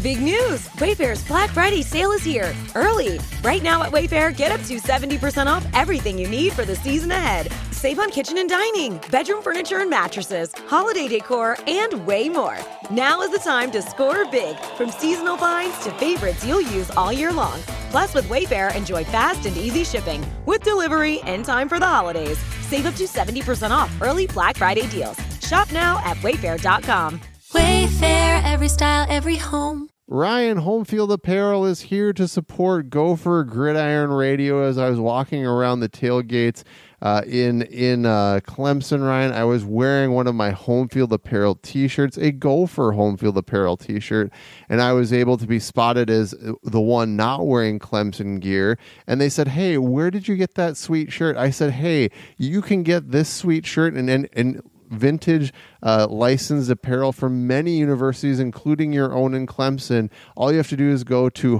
Big news! Wayfair's Black Friday sale is here, early. Right now at Wayfair, get up to 70% off everything you need for the season ahead. Save on kitchen and dining, bedroom furniture and mattresses, holiday decor, and way more. Now is the time to score big, from seasonal finds to favorites you'll use all year long. Plus, with Wayfair, enjoy fast and easy shipping, with delivery in time for the holidays. Save up to 70% off early Black Friday deals. Shop now at wayfair.com. Wayfair, every style, every home. Ryan, Homefield Apparel is here to support Gopher Gridiron Radio. As I was walking around the tailgates in Clemson, Ryan, I was wearing one of my Homefield Apparel t-shirts, a Gopher Homefield Apparel t-shirt, and I was able to be spotted as the one not wearing Clemson gear. And they said, "Hey, where did you get that sweet shirt?" I said, "Hey, you can get this sweet shirt and vintage licensed apparel from many universities, including your own in Clemson. All you have to do is go to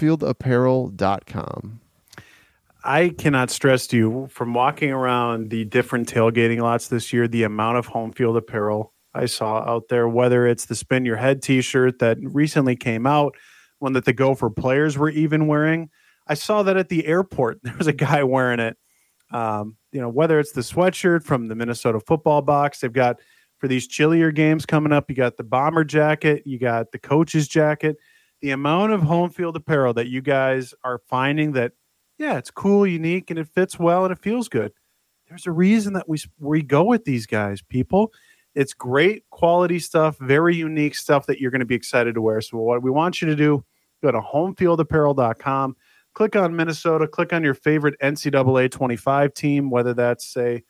homefieldapparel.com. I cannot stress to you, from walking around the different tailgating lots this year, the amount of home field apparel I saw out there, whether it's the Spin Your Head t-shirt that recently came out, one that the Gopher players were even wearing. I saw that at the airport. There was a guy wearing it. Whether it's the sweatshirt from the Minnesota football box, they've got for these chillier games coming up, you got the bomber jacket, you got the coach's jacket. The amount of home field apparel that you guys are finding that, yeah, it's cool, unique, and it fits well and it feels good. There's a reason that we go with these guys, people. It's great quality stuff, very unique stuff that you're going to be excited to wear. So what we want you to do, go to homefieldapparel.com. Click on Minnesota, click on your favorite NCAA 25 team, whether that's, say,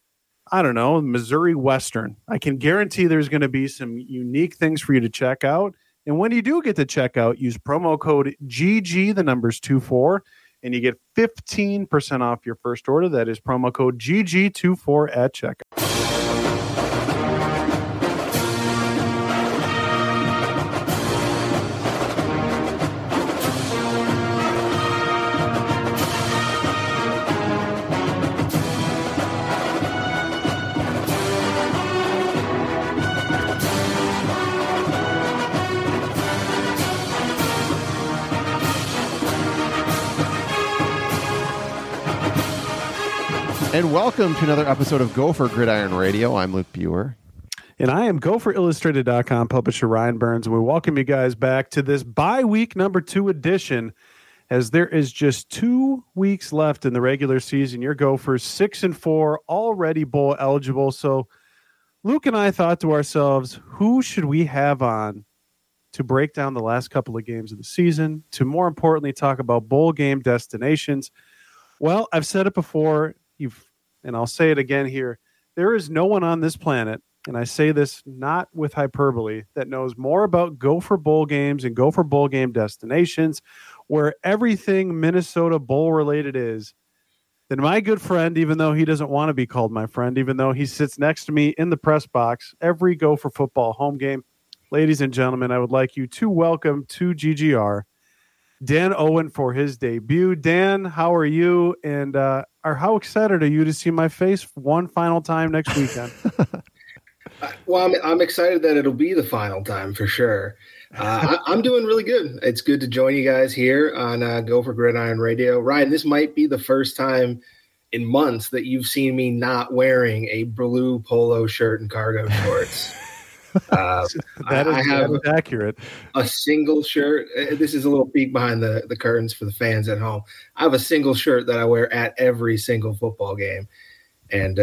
I don't know, Missouri Western. I can guarantee there's going to be some unique things for you to check out. And when you do get to check out, use promo code GG, the numbers 24, and you get 15% off your first order. That is promo code GG24 at checkout. And welcome to another episode of Gopher Gridiron Radio. I'm Luke Buer. And I am GopherIllustrated.com publisher Ryan Burns. And we welcome you guys back to this bye-week number 2 edition, as there is just 2 weeks left in the regular season. Your Gophers 6-4, already bowl eligible. So Luke and I thought to ourselves, who should we have on to break down the last couple of games of the season, to more importantly talk about bowl game destinations? Well, I've said it before, and I'll say it again here. There is no one on this planet, and I say this not with hyperbole, that knows more about Gopher bowl games and Gopher bowl game destinations, where everything Minnesota bowl related is, than my good friend, even though he doesn't want to be called my friend, even though he sits next to me in the press box every Gopher football home game. Ladies and gentlemen, I would like you to welcome to GGR Dan Owen for his debut. Dan, how are you? And how excited are you to see my face one final time next weekend? Well, I'm excited that it'll be the final time for sure. I'm doing really good. It's good to join you guys here on Gopher Gridiron Radio. Ryan, this might be the first time in months that you've seen me not wearing a blue polo shirt and cargo shorts. That is accurate. A single shirt. This is a little peek behind the curtains for the fans at home. I have a single shirt that I wear at every single football game, and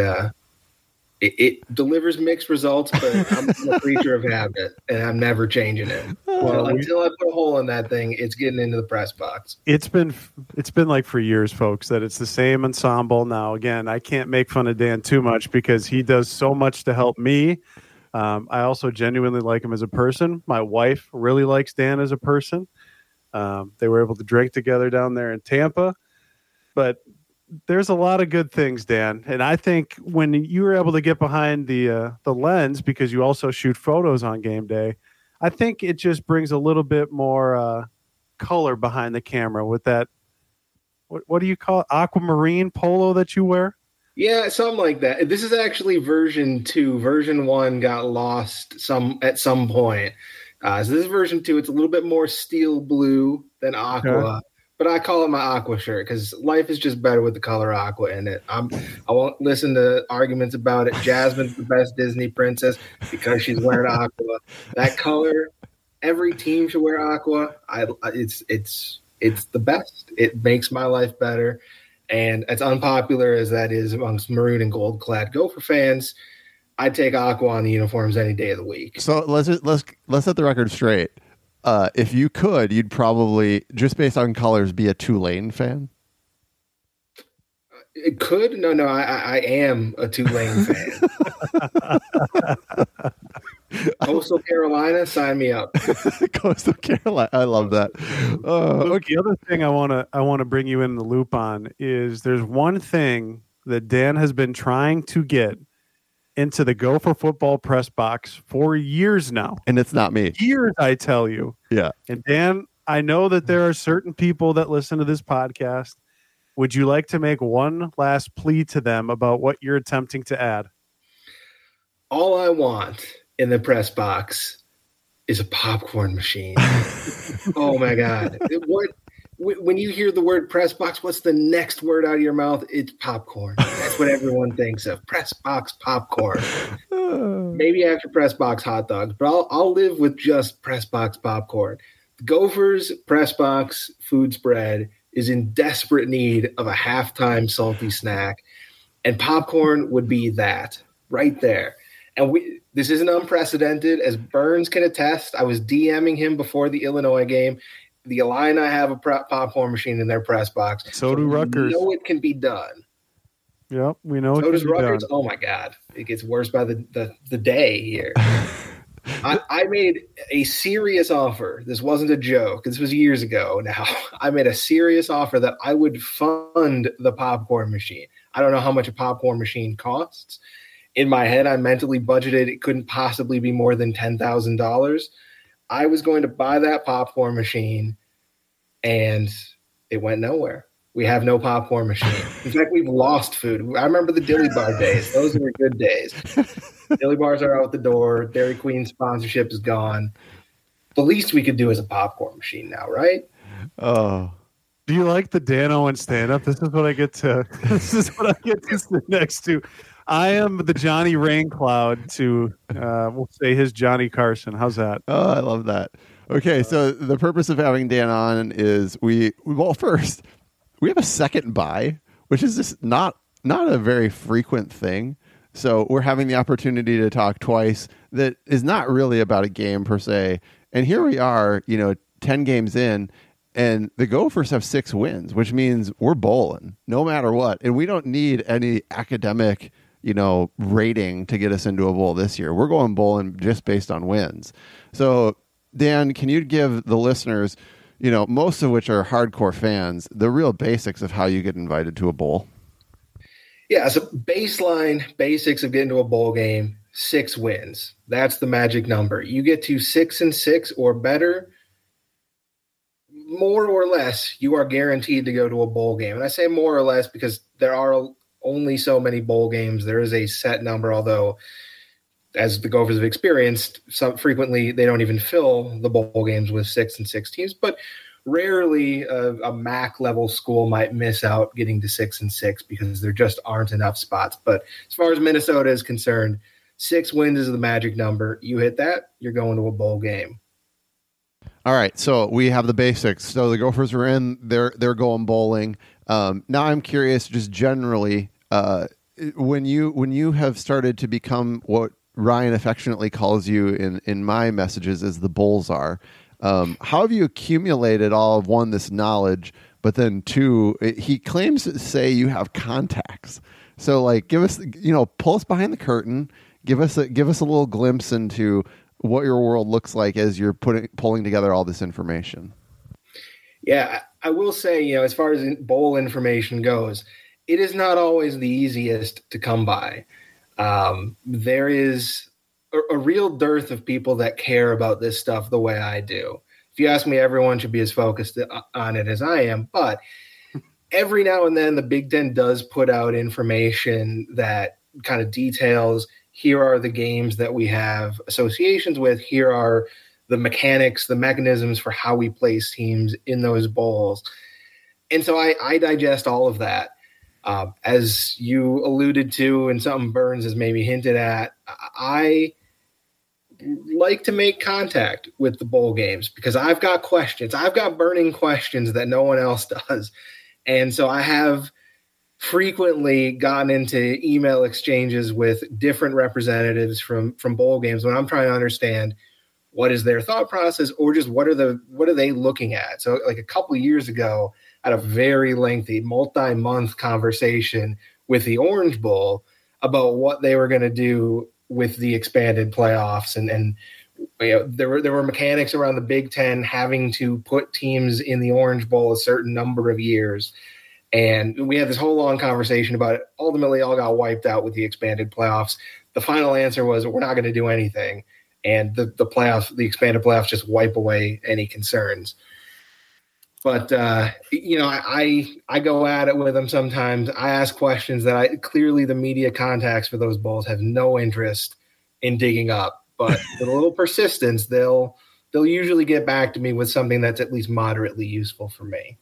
it delivers mixed results. But I'm a creature of habit, and I'm never changing it. Well, until I put a hole in that thing, it's getting into the press box. It's been like for years, folks, that it's the same ensemble. Now, again, I can't make fun of Dan too much because he does so much to help me. I also genuinely like him as a person. My wife really likes Dan as a person. They were able to drink together down there in Tampa. But there's a lot of good things, Dan. And I think when you were able to get behind the lens, because you also shoot photos on game day, I think it just brings a little bit more color behind the camera with that, what do you call it, aquamarine polo that you wear? Yeah, something like that. This is actually version 2. Version 1 got lost at some point So this is version 2. It's a little bit more steel blue than aqua, but I call it my aqua shirt because life is just better with the color aqua in it. I won't listen to arguments about it. Jasmine's the best Disney princess because she's wearing aqua. That color, every team should wear aqua. It's the best. It makes my life better. And as unpopular as that is amongst maroon and gold clad Gopher fans, I'd take aqua on the uniforms any day of the week. So let's set the record straight. If you could, you'd probably, just based on colors, be a Tulane fan. It could. No, I am a Tulane fan. Coastal Carolina, sign me up. Coastal Carolina, I love that. Look, the other thing I want to bring you in the loop on is there's one thing that Dan has been trying to get into the Gopher football press box for years now. And it's not me. Years, I tell you. Yeah. And Dan, I know that there are certain people that listen to this podcast. Would you like to make one last plea to them about what you're attempting to add? All I want in the press box is a popcorn machine. Oh my God. When you hear the word press box, what's the next word out of your mouth? It's popcorn. That's what everyone thinks of. Press box popcorn. Maybe after press box hot dogs, but I'll live with just press box popcorn. The Gophers press box food spread is in desperate need of a halftime salty snack, and popcorn would be that right there. And this isn't unprecedented, as Burns can attest. I was DMing him before the Illinois game. The Illini have a popcorn machine in their press box. So do Rutgers. We know it can be done. Yep, we know. So does Rutgers. Oh my God, it gets worse by the day here. I made a serious offer. This wasn't a joke. This was years ago now. I made a serious offer that I would fund the popcorn machine. I don't know how much a popcorn machine costs. In my head, I mentally budgeted it couldn't possibly be more than $10,000. I was going to buy that popcorn machine, and it went nowhere. We have no popcorn machine. In fact, we've lost food. I remember the Dilly Bar days. Those were good days. Dilly Bars are out the door. Dairy Queen sponsorship is gone. The least we could do is a popcorn machine now, right? Oh. Do you like the Dan Owen stand-up? This is what I get to sit next to. I am the Johnny Raincloud to, we'll say, his Johnny Carson. How's that? Oh, I love that. Okay, so the purpose of having Dan on is first, we have a second bye, which is just not a very frequent thing. So we're having the opportunity to talk twice that is not really about a game per se. And here we are, 10 games in, and the Gophers have 6 wins, which means we're bowling no matter what. And we don't need any academic rating to get us into a bowl this year. We're going bowling just based on wins. So, Dan, can you give the listeners, most of which are hardcore fans, the real basics of how you get invited to a bowl? Yeah, so baseline basics of getting to a bowl game, 6 wins. That's the magic number. You get to 6-6 or better, more or less, you are guaranteed to go to a bowl game. And I say more or less because there are only so many bowl games. There is a set number, although as the Gophers have experienced, frequently they don't even fill the bowl games with 6-6 teams, but rarely a MAC level school might miss out getting to 6-6 because there just aren't enough spots. But as far as Minnesota is concerned, 6 wins is the magic number. You hit that, you're going to a bowl game. All right, so we have the basics. So the Gophers are in, they're going bowling. Now I'm curious, just generally, when you have started to become what Ryan affectionately calls you in my messages as the Bulls are, how have you accumulated all of, one, this knowledge, but then 2, he claims to say you have contacts. So give us, pull us behind the curtain, give us a little glimpse into what your world looks like as you're pulling together all this information. Yeah, I will say, as far as bowl information goes, it is not always the easiest to come by. There is a real dearth of people that care about this stuff the way I do. If you ask me, everyone should be as focused on it as I am. But every now and then, the Big Ten does put out information that kind of details, here are the games that we have associations with, here are the mechanics, the mechanisms for how we place teams in those bowls. And so I digest all of that. As you alluded to, and something Burns has maybe hinted at, I like to make contact with the bowl games because I've got questions. I've got burning questions that no one else does. And so I have frequently gotten into email exchanges with different representatives from bowl games when I'm trying to understand what is their thought process, or just what are they looking at. So like a couple of years ago, I had a very lengthy multi-month conversation with the Orange Bowl about what they were going to do with the expanded playoffs. And you know, there were mechanics around the Big Ten having to put teams in the Orange Bowl a certain number of years. And we had this whole long conversation about it. Ultimately, all got wiped out with the expanded playoffs. The final answer was, we're not going to do anything. And the expanded playoffs just wipe away any concerns. But, you know, I go at it with them sometimes. I ask questions that clearly the media contacts for those bowls have no interest in digging up. But with a little persistence, they'll usually get back to me with something that's at least moderately useful for me.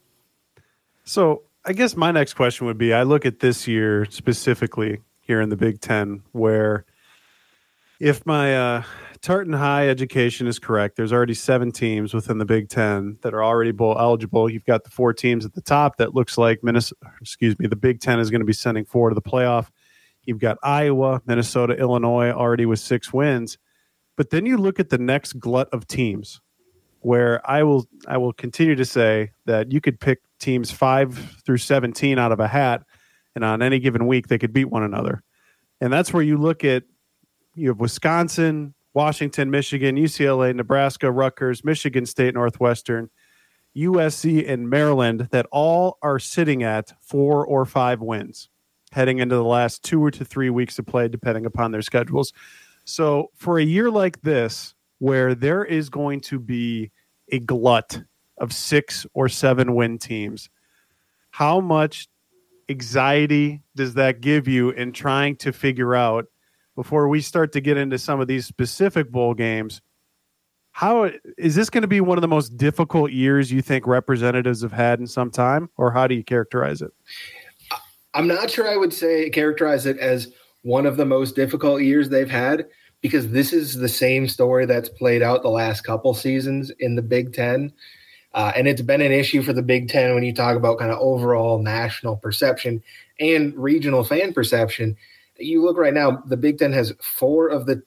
So I guess my next question would be, I look at this year specifically here in the Big Ten, where if my Tartan High education is correct, there's already 7 teams within the Big Ten that are already bowl eligible. You've got the 4 teams at the top that looks like the Big Ten is going to be sending 4 to the playoff. You've got Iowa, Minnesota, Illinois already with 6 wins. But then you look at the next glut of teams, where I will continue to say that you could pick teams 5 through 17 out of a hat, and on any given week they could beat one another. And that's where you look at, you have Wisconsin, Washington, Michigan, UCLA, Nebraska, Rutgers, Michigan State, Northwestern, USC, and Maryland that all are sitting at 4 or 5 wins heading into the last 2 to 3 weeks of play, depending upon their schedules. So for a year like this, where there is going to be a glut of 6 or 7 win teams, how much anxiety does that give you in trying to figure out, before we start to get into some of these specific bowl games, how is this going to be one of the most difficult years you think representatives have had in some time, or how do you characterize it? I'm not sure I would characterize it as one of the most difficult years they've had, because this is the same story that's played out the last couple seasons in the Big Ten. And it's been an issue for the Big Ten when you talk about kind of overall national perception and regional fan perception. You look right now, the Big Ten has 4 of the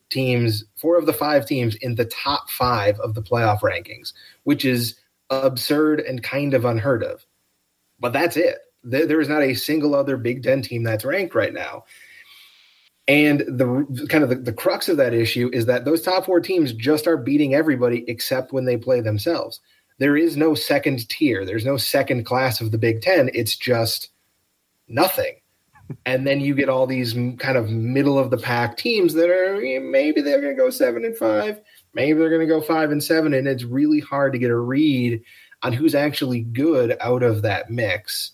5 teams in the top 5 of the playoff rankings, which is absurd and kind of unheard of. But that's it. There is not a single other Big Ten team that's ranked right now. And the crux of that issue is that those top 4 teams just are beating everybody except when they play themselves. There is no second tier. There's no second class of the Big Ten. It's just nothing. And then you get all these kind of middle of the pack teams that are, maybe they're going to go 7-5, maybe they're going to go 5-7. And it's really hard to get a read on who's actually good out of that mix.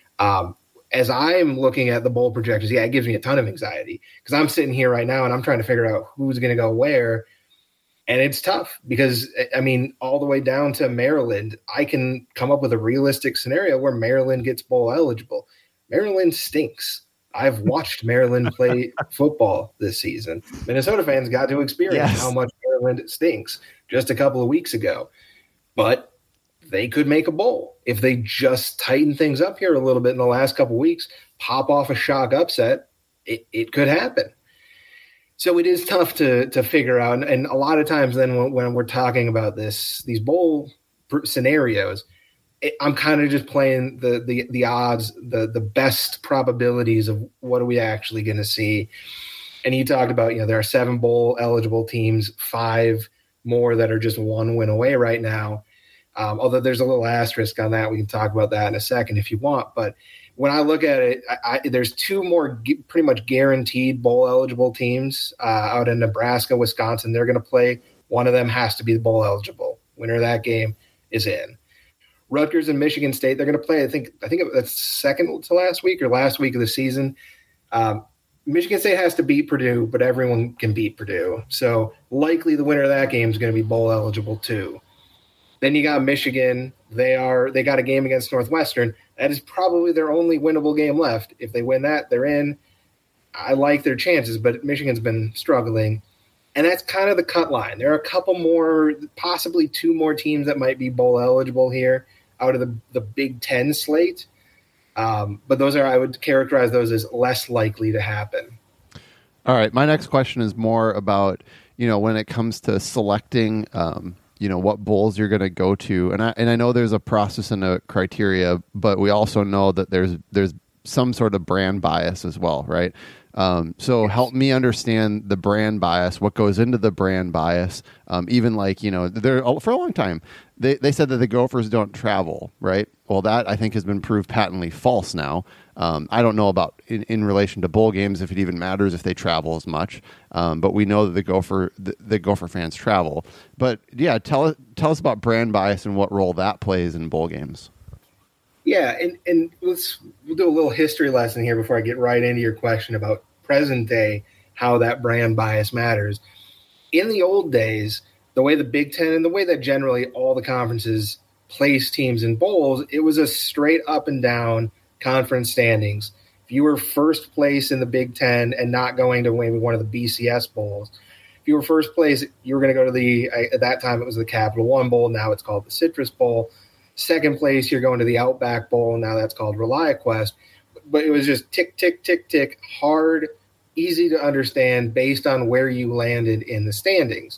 As I'm looking at the bowl projections, it gives me a ton of anxiety, because I'm sitting here right now and I'm trying to figure out who's going to go where. And it's tough because, all the way down to Maryland, I can come up with a realistic scenario where Maryland gets bowl eligible. Maryland stinks. I've watched Maryland play football this season. Minnesota fans got to experience how much Maryland stinks just a couple of weeks ago. But they could make a bowl if they just tighten things up here a little bit in the last couple of weeks, pop off a shock upset. It could happen. So it is tough to figure out. And a lot of times then when we're talking about these bowl scenarios, I'm kind of just playing the odds, the best probabilities of what are we actually going to see. And you talked about, there are 7 bowl eligible teams, 5 more that are just 1 win away right now. Although there's a little asterisk on that. We can talk about that in a second if you want. But when I look at it, there's 2 more pretty much guaranteed bowl eligible teams out in Nebraska, Wisconsin. They're going to play. One of them has to be bowl eligible. Winner of that game is in. Rutgers and Michigan State, they're going to play, I think that's second to last week or last week of the season. Michigan State has to beat Purdue, but everyone can beat Purdue. So likely the winner of that game is going to be bowl eligible too. Then you got Michigan. They got a game against Northwestern. That is probably their only winnable game left. If they win that, they're in. I like their chances, but Michigan's been struggling. And that's kind of the cut line. There are a couple more, possibly 2 more teams that might be bowl eligible here out of the Big Ten slate. But I would characterize those as less likely to happen. All right. My next question is more about, when it comes to selecting, what bowls you're going to go to. And I know there's a process and a criteria, but we also know that there's some sort of brand bias as well, right? So help me understand the brand bias, what goes into the brand bias. Even for a long time, they said that the Gophers don't travel, right? Well, that I think has been proved patently false now. I don't know about in relation to bowl games if it even matters if they travel as much, but we know that the Gopher fans travel. But yeah, tell us about brand bias and what role that plays in bowl games. Yeah, and we'll do a little history lesson here before I get right into your question about present day, how that brand bias matters. In the old days, the way the Big Ten and the way that generally all the conferences place teams in bowls, it was a straight up and down conference standings. If you were first place in the Big Ten and not going to maybe one of the BCS bowls, if you were first place, you were going to go to at that time it was the Capital One Bowl. Now it's called the Citrus Bowl. Second place, you're going to the Outback Bowl. Now that's called ReliaQuest. But it was just tick, tick, tick, tick, hard, easy to understand based on where you landed in the standings.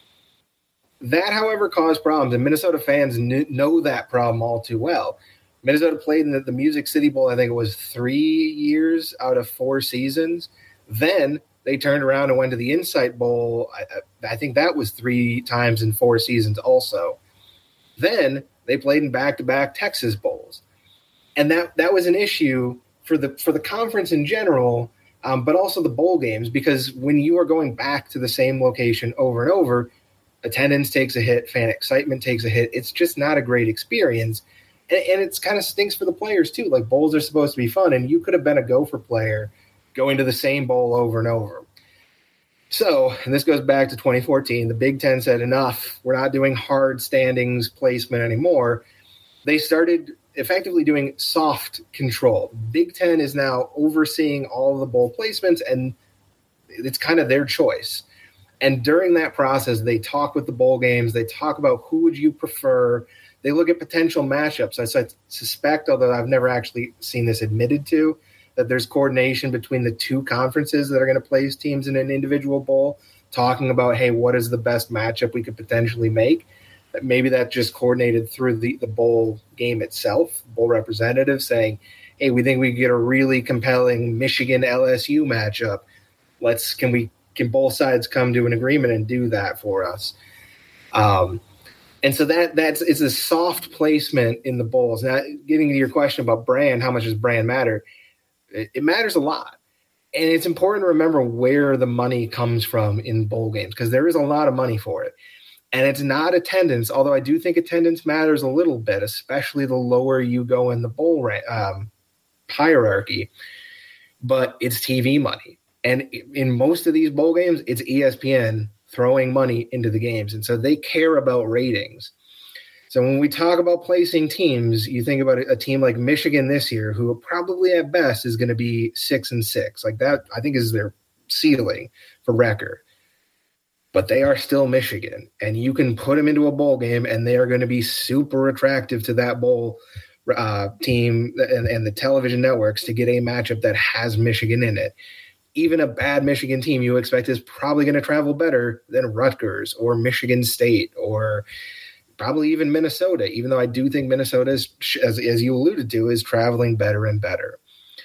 That, however, caused problems, and Minnesota fans know that problem all too well. Minnesota played in the Music City Bowl, I think it was 3 years out of 4 seasons. Then they turned around and went to the Insight Bowl. I think that was 3 times in 4 seasons also. Then they played in back-to-back Texas Bowls. And that was an issue for the conference in general, but also the bowl games, because when you are going back to the same location over and over, attendance takes a hit, fan excitement takes a hit. It's just not a great experience. And it's kind of stinks for the players too. Like, bowls are supposed to be fun, and you could have been a Gopher player going to the same bowl over and over. So, and this goes back to 2014, the Big Ten said, enough, we're not doing hard standings placement anymore. They started effectively doing soft control. Big Ten is now overseeing all of the bowl placements, and it's kind of their choice. And during that process, they talk with the bowl games. They talk about who would you prefer. They look at potential matchups. I suspect, although I've never actually seen this admitted to, that there's coordination between the 2 conferences that are going to place teams in an individual bowl, talking about, hey, what is the best matchup we could potentially make? Maybe that just coordinated through the bowl game itself, bowl representative saying, hey, we think we could get a really compelling Michigan-LSU matchup. Can both sides come to an agreement and do that for us? And so it's a soft placement in the bowls. Now, getting to your question about brand, how much does brand matter? It matters a lot. And it's important to remember where the money comes from in bowl games, because there is a lot of money for it. And it's not attendance, although I do think attendance matters a little bit, especially the lower you go in the bowl hierarchy. But it's TV money. And in most of these bowl games, it's ESPN throwing money into the games. And so they care about ratings. So when we talk about placing teams, you think about a team like Michigan this year, who probably at best is going to be 6-6. Like that, I think, is their ceiling for record. But they are still Michigan, and you can put them into a bowl game, and they are going to be super attractive to that bowl team and the television networks to get a matchup that has Michigan in it. Even a bad Michigan team you expect is probably going to travel better than Rutgers or Michigan State or probably even Minnesota, even though I do think Minnesota, as you alluded to, is traveling better and better.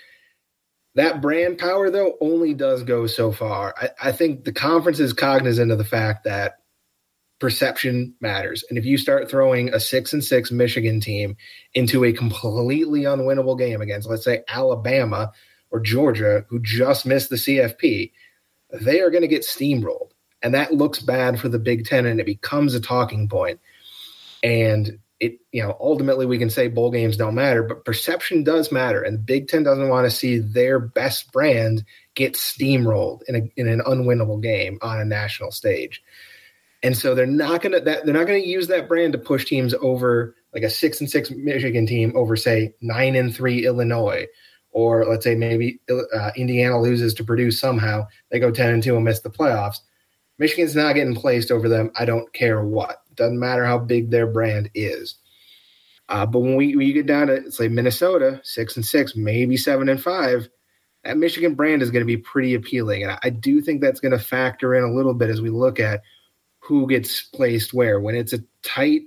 That brand power, though, only does go so far. I think the conference is cognizant of the fact that perception matters. And if you start throwing a 6-6 Michigan team into a completely unwinnable game against, let's say, Alabama or Georgia, who just missed the CFP, they are going to get steamrolled. And that looks bad for the Big Ten, and it becomes a talking point. And ultimately we can say bowl games don't matter, but perception does matter. And the Big Ten doesn't want to see their best brand get steamrolled in an unwinnable game on a national stage. And so they're not going to use that brand to push teams over, like a 6-6 Michigan team over, say, 9-3 Illinois, or let's say maybe Indiana loses to Purdue somehow. They go 10-2 and miss the playoffs. Michigan's not getting placed over them. I don't care what. Doesn't matter how big their brand is. But when you get down to, say, Minnesota, 6-6, maybe 7-5, that Michigan brand is going to be pretty appealing. And I do think that's going to factor in a little bit as we look at who gets placed where. When it's a tight,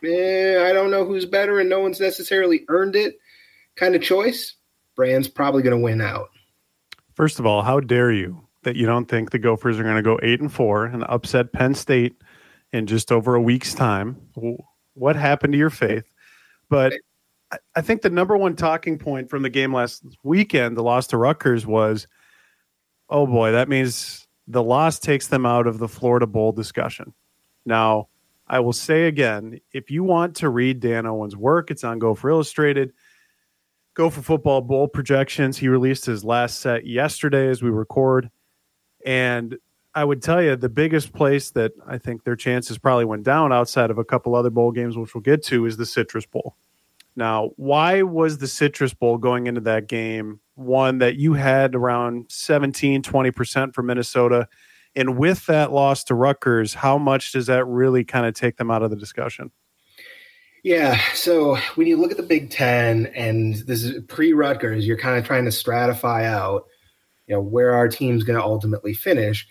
I don't know who's better and no one's necessarily earned it kind of choice, brand's probably going to win out. First of all, how dare you that you don't think the Gophers are going to go 8-4 and upset Penn State in just over a week's time? What happened to your faith? But I think the number one talking point from the game last weekend, the loss to Rutgers, was, oh boy, that means the loss takes them out of the Florida Bowl discussion. Now, I will say again, if you want to read Dan Owen's work, it's on Gopher Illustrated. Gopher Football Bowl projections. He released his last set yesterday as we record. And I would tell you the biggest place that I think their chances probably went down outside of a couple other bowl games, which we'll get to, is the Citrus Bowl. Now, why was the Citrus Bowl going into that game one that you had around 17-20% for Minnesota? And with that loss to Rutgers, how much does that really kind of take them out of the discussion? Yeah, so when you look at the Big Ten, and this is pre-Rutgers, you're kind of trying to stratify out, where our team's going to ultimately finish.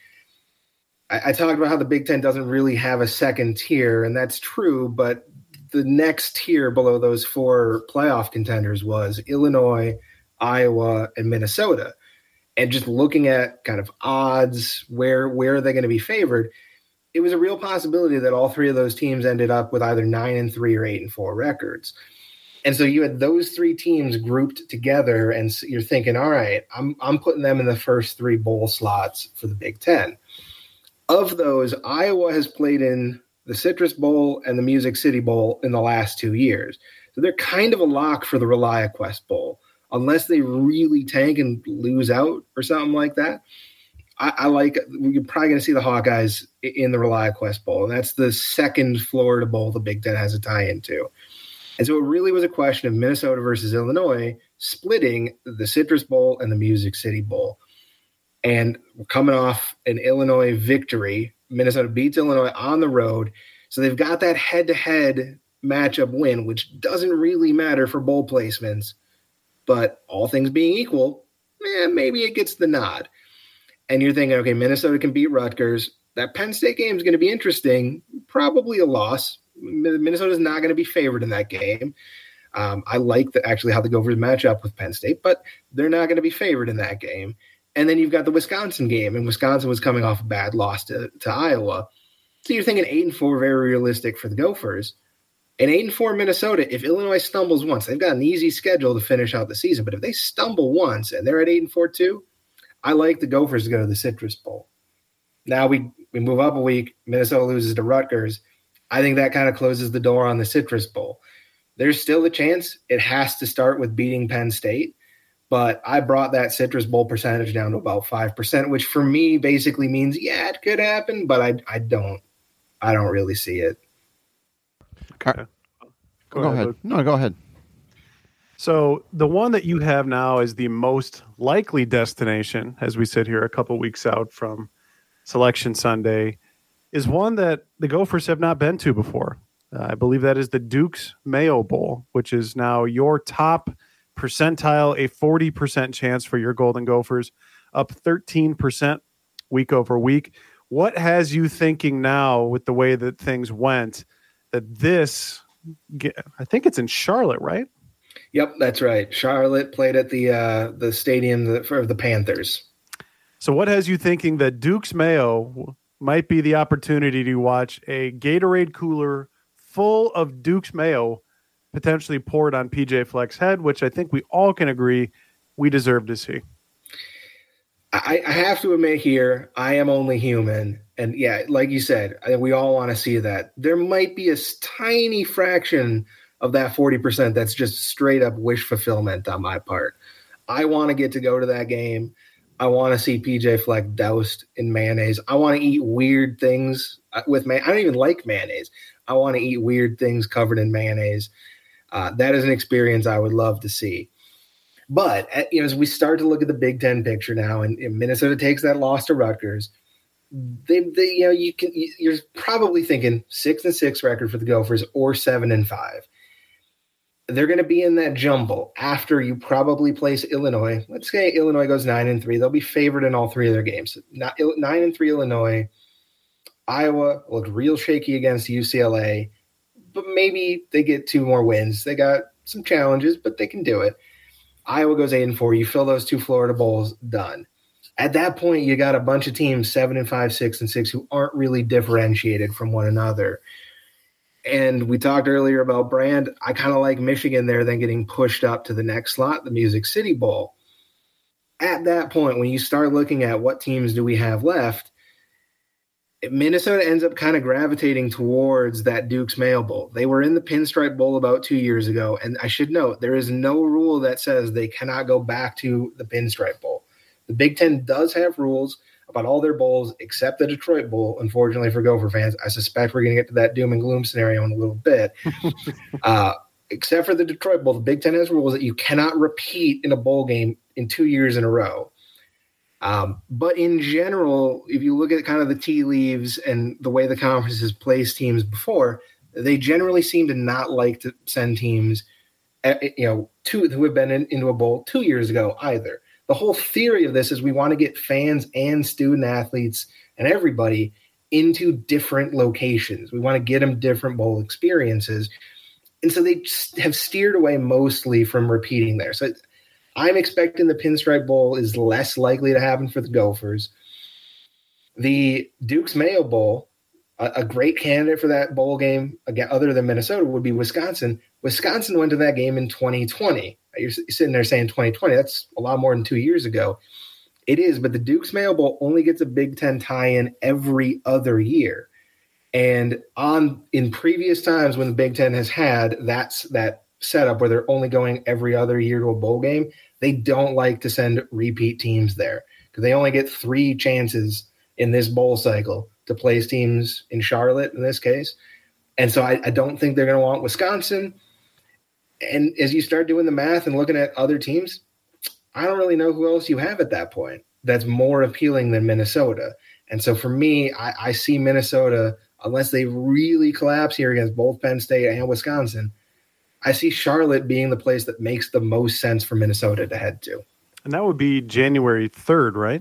I talked about how the Big Ten doesn't really have a second tier, and that's true, but the next tier below those four playoff contenders was Illinois, Iowa, and Minnesota. And just looking at kind of odds, where are they going to be favored, it was a real possibility that all three of those teams ended up with either 9-3 or 8-4 records. And so you had those three teams grouped together, and you're thinking, all right, I'm putting them in the first three bowl slots for the Big Ten. Of those, Iowa has played in the Citrus Bowl and the Music City Bowl in the last 2 years. So they're kind of a lock for the ReliaQuest Bowl, unless they really tank and lose out or something like that. You're probably going to see the Hawkeyes in the ReliaQuest Bowl, and that's the second Florida Bowl the Big Ten has a tie into. And so it really was a question of Minnesota versus Illinois splitting the Citrus Bowl and the Music City Bowl. And we're coming off an Illinois victory. Minnesota beats Illinois on the road. So they've got that head-to-head matchup win, which doesn't really matter for bowl placements. But all things being equal, maybe it gets the nod. And you're thinking, okay, Minnesota can beat Rutgers. That Penn State game is going to be interesting. Probably a loss. Minnesota's not going to be favored in that game. I like how the Gophers match up with Penn State, but they're not going to be favored in that game. And then you've got the Wisconsin game, and Wisconsin was coming off a bad loss to Iowa. So you're thinking 8-4, very realistic for the Gophers. And 8-4 Minnesota, if Illinois stumbles once, they've got an easy schedule to finish out the season. But if they stumble once and they're at 8-4 too, I like the Gophers to go to the Citrus Bowl. Now we move up a week. Minnesota loses to Rutgers. I think that kind of closes the door on the Citrus Bowl. There's still a chance. It has to start with beating Penn State. But I brought that Citrus Bowl percentage down to about 5%, which for me basically means, yeah, it could happen, but I don't really see it. Okay. Go ahead. No, go ahead. So the one that you have now is the most likely destination, as we sit here a couple weeks out from Selection Sunday, is one that the Gophers have not been to before. I believe that is the Duke's Mayo Bowl, which is now your top percentile, a 40% chance for your Golden Gophers, up 13% week over week. What has you thinking now with the way that things went that this, I think it's in Charlotte, right? Yep, that's right. Charlotte played at the stadium for the Panthers. So what has you thinking that Duke's Mayo might be the opportunity to watch a Gatorade cooler full of Duke's Mayo potentially poured on PJ Fleck's head, which I think we all can agree we deserve to see? I have to admit here, I am only human. And yeah, like you said, I think we all want to see that. There might be a tiny fraction of that 40% that's just straight up wish fulfillment on my part. I want to get to go to that game. I want to see PJ Fleck doused in mayonnaise. I want to eat weird things with mayonnaise. I don't even like mayonnaise. I want to eat weird things covered in mayonnaise. That is an experience I would love to see. But as we start to look at the Big Ten picture now, and Minnesota takes that loss to Rutgers, you're probably thinking 6-6 record for the Gophers or 7-5. They're going to be in that jumble after you probably place Illinois. Let's say Illinois goes 9-3. They'll be favored in all three of their games. 9-3 Illinois. Iowa looked real shaky against UCLA, but maybe they get 2 more wins. They got some challenges, but they can do it. Iowa goes 8-4. You fill those 2 Florida Bowls, done. At that point, you got a bunch of teams 7-5, 6-6 who aren't really differentiated from one another. And we talked earlier about brand. I kind of like Michigan there, then getting pushed up to the next slot, the Music City Bowl. At that point, when you start looking at what teams do we have left, Minnesota ends up kind of gravitating towards that Duke's Mayo Bowl. They were in the Pinstripe Bowl about 2 years ago, and I should note there is no rule that says they cannot go back to the Pinstripe Bowl. The Big Ten does have rules about all their bowls except the Detroit Bowl, unfortunately for Gopher fans. I suspect we're going to get to that doom and gloom scenario in a little bit. Except for the Detroit Bowl, the Big Ten has rules that you cannot repeat in a bowl game in 2 years in a row. But in general, if you look at kind of the tea leaves and the way the conference has placed teams before, they generally seem to not like to send teams, who have been into a bowl 2 years ago either. The whole theory of this is we want to get fans and student athletes and everybody into different locations. We want to get them different bowl experiences. And so they have steered away mostly from repeating there. So I'm expecting the Pinstripe Bowl is less likely to happen for the Gophers. The Duke's Mayo Bowl, a great candidate for that bowl game, again, other than Minnesota, would be Wisconsin. Wisconsin went to that game in 2020. You're sitting there saying 2020. That's a lot more than 2 years ago. It is, but the Duke's Mayo Bowl only gets a Big Ten tie-in every other year. And in previous times when the Big Ten has had that setup where they're only going every other year to a bowl game, they don't like to send repeat teams there because they only get 3 chances in this bowl cycle to place teams in Charlotte in this case. And so I don't think they're going to want Wisconsin. And as you start doing the math and looking at other teams, I don't really know who else you have at that point that's more appealing than Minnesota. And so for me, I see Minnesota, unless they really collapse here against both Penn State and Wisconsin, I see Charlotte being the place that makes the most sense for Minnesota to head to. And that would be January 3rd, right?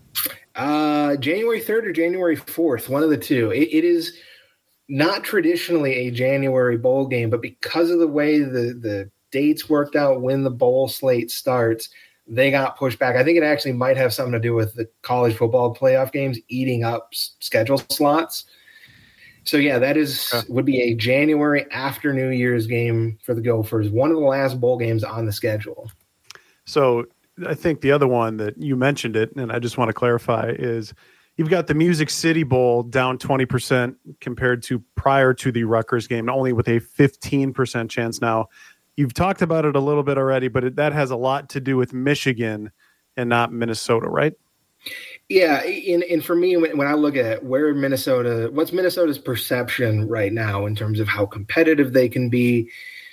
January 3rd or January 4th, one of the two. It is not traditionally a January bowl game, but because of the way the dates worked out when the bowl slate starts, they got pushed back. I think it actually might have something to do with the college football playoff games eating up schedule slots. So, yeah, that would be a January after New Year's game for the Gophers, one of the last bowl games on the schedule. So I think the other one that you mentioned it, and I just want to clarify, is you've got the Music City Bowl down 20% compared to prior to the Rutgers game, only with a 15% chance now. You've talked about it a little bit already, but that has a lot to do with Michigan and not Minnesota, right? Yeah, and for me, when I look at what's Minnesota's perception right now in terms of how competitive they can be,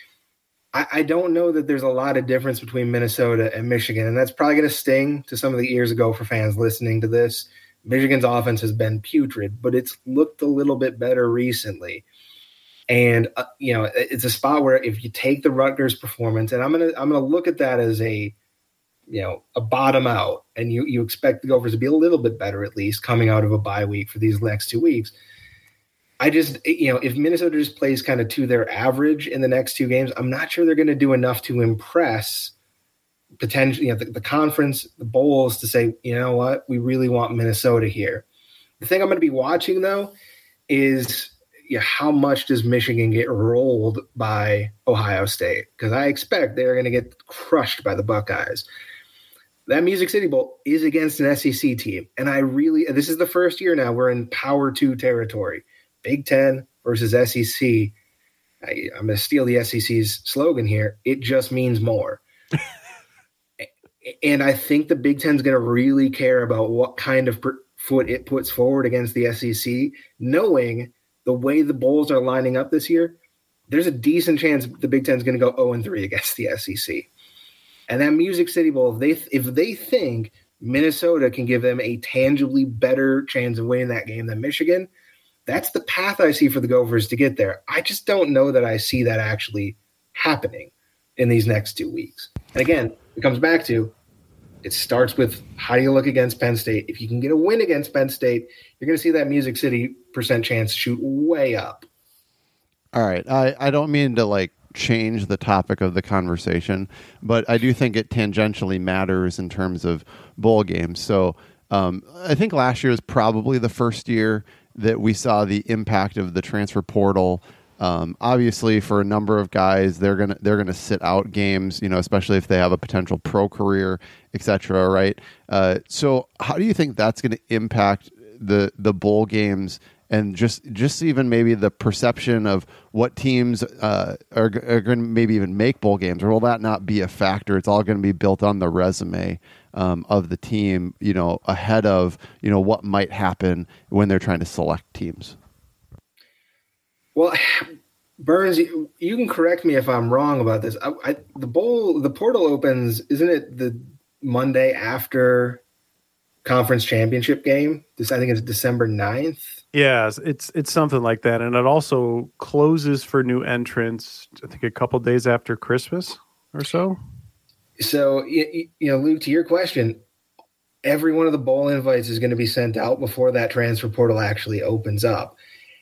I don't know that there's a lot of difference between Minnesota and Michigan, and that's probably going to sting to some of the ears of Gopher fans listening to this. Michigan's offense has been putrid, but it's looked a little bit better recently. And it's a spot where if you take the Rutgers performance, and I'm gonna look at that as a bottom out, and you expect the Gophers to be a little bit better at least coming out of a bye week for these next 2 weeks. I just, if Minnesota just plays kind of to their average in the next 2 games, I'm not sure they're going to do enough to impress potentially the conference, the bowls, to say, you know what, we really want Minnesota here. The thing I'm going to be watching though is how much does Michigan get rolled by Ohio State? Because I expect they're going to get crushed by the Buckeyes. that Music City Bowl is against an SEC team. And this is the first year now we're in Power 2 territory. Big Ten versus SEC. I'm going to steal the SEC's slogan here. It just means more. And I think the Big Ten's going to really care about what kind of foot it puts forward against the SEC, knowing the way the bowls are lining up this year. There's a decent chance the Big Ten's going to go 0-3 against the SEC. And that Music City Bowl, if they think Minnesota can give them a tangibly better chance of winning that game than Michigan, that's the path I see for the Gophers to get there. I just don't know that I see that actually happening in these next 2 weeks. And again, it comes back to, it starts with how do you look against Penn State? If you can get a win against Penn State, you're going to see that Music City % chance shoot way up. All right. I don't mean to change the topic of the conversation, but I do think it tangentially matters in terms of bowl games. So I think last year is probably the first year that we saw the impact of the transfer portal. Obviously, for a number of guys, they're gonna sit out games, especially if they have a potential pro career, etc. Right? So, how do you think that's going to impact the bowl games, and just even maybe the perception of what teams are going to maybe even make bowl games, or will that not be a factor? It's all going to be built on the resume of the team, ahead of what might happen when they're trying to select teams. Well, Burns, you can correct me if I'm wrong about this. The portal opens, isn't it the Monday after conference championship game? I think it's December 9th. Yeah, it's something like that. And it also closes for new entrants, I think a couple days after Christmas or so. So, Luke, to your question, every one of the bowl invites is going to be sent out before that transfer portal actually opens up.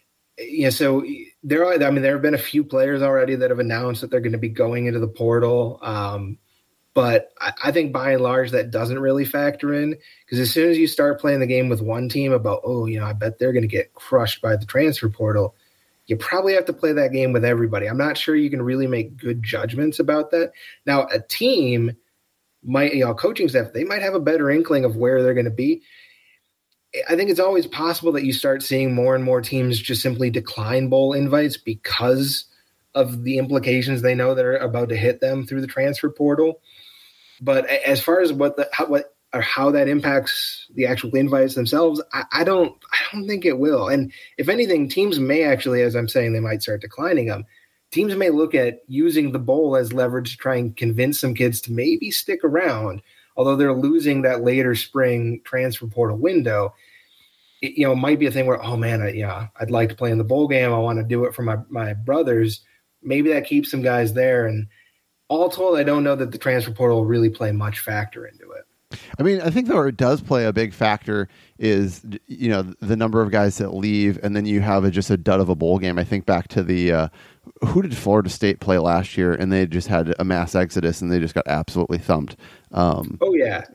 So there have been a few players already that have announced that they're going to be going into the portal. But I think by and large that doesn't really factor in, because as soon as you start playing the game with one team about, I bet they're going to get crushed by the transfer portal, you probably have to play that game with everybody. I'm not sure you can really make good judgments about that. Now, a team might, coaching staff, they might have a better inkling of where they're going to be. I think it's always possible that you start seeing more and more teams just simply decline bowl invites because of the implications they know that are about to hit them through the transfer portal. But as far as how that impacts the actual invites themselves, I don't think it will. And if anything, teams may actually, as I'm saying, they might start declining them. Teams may look at using the bowl as leverage to try and convince some kids to maybe stick around, although they're losing that later spring transfer portal window. It might be a thing where, oh man, I'd like to play in the bowl game. I want to do it for my brothers. Maybe that keeps some guys there. And all told, I don't know that the transfer portal will really play much factor into it. I mean, I think though it does play a big factor is, the number of guys that leave, and then you have just a dud of a bowl game. I think back to the who did Florida State play last year, and they just had a mass exodus, and they just got absolutely thumped. Oh yeah,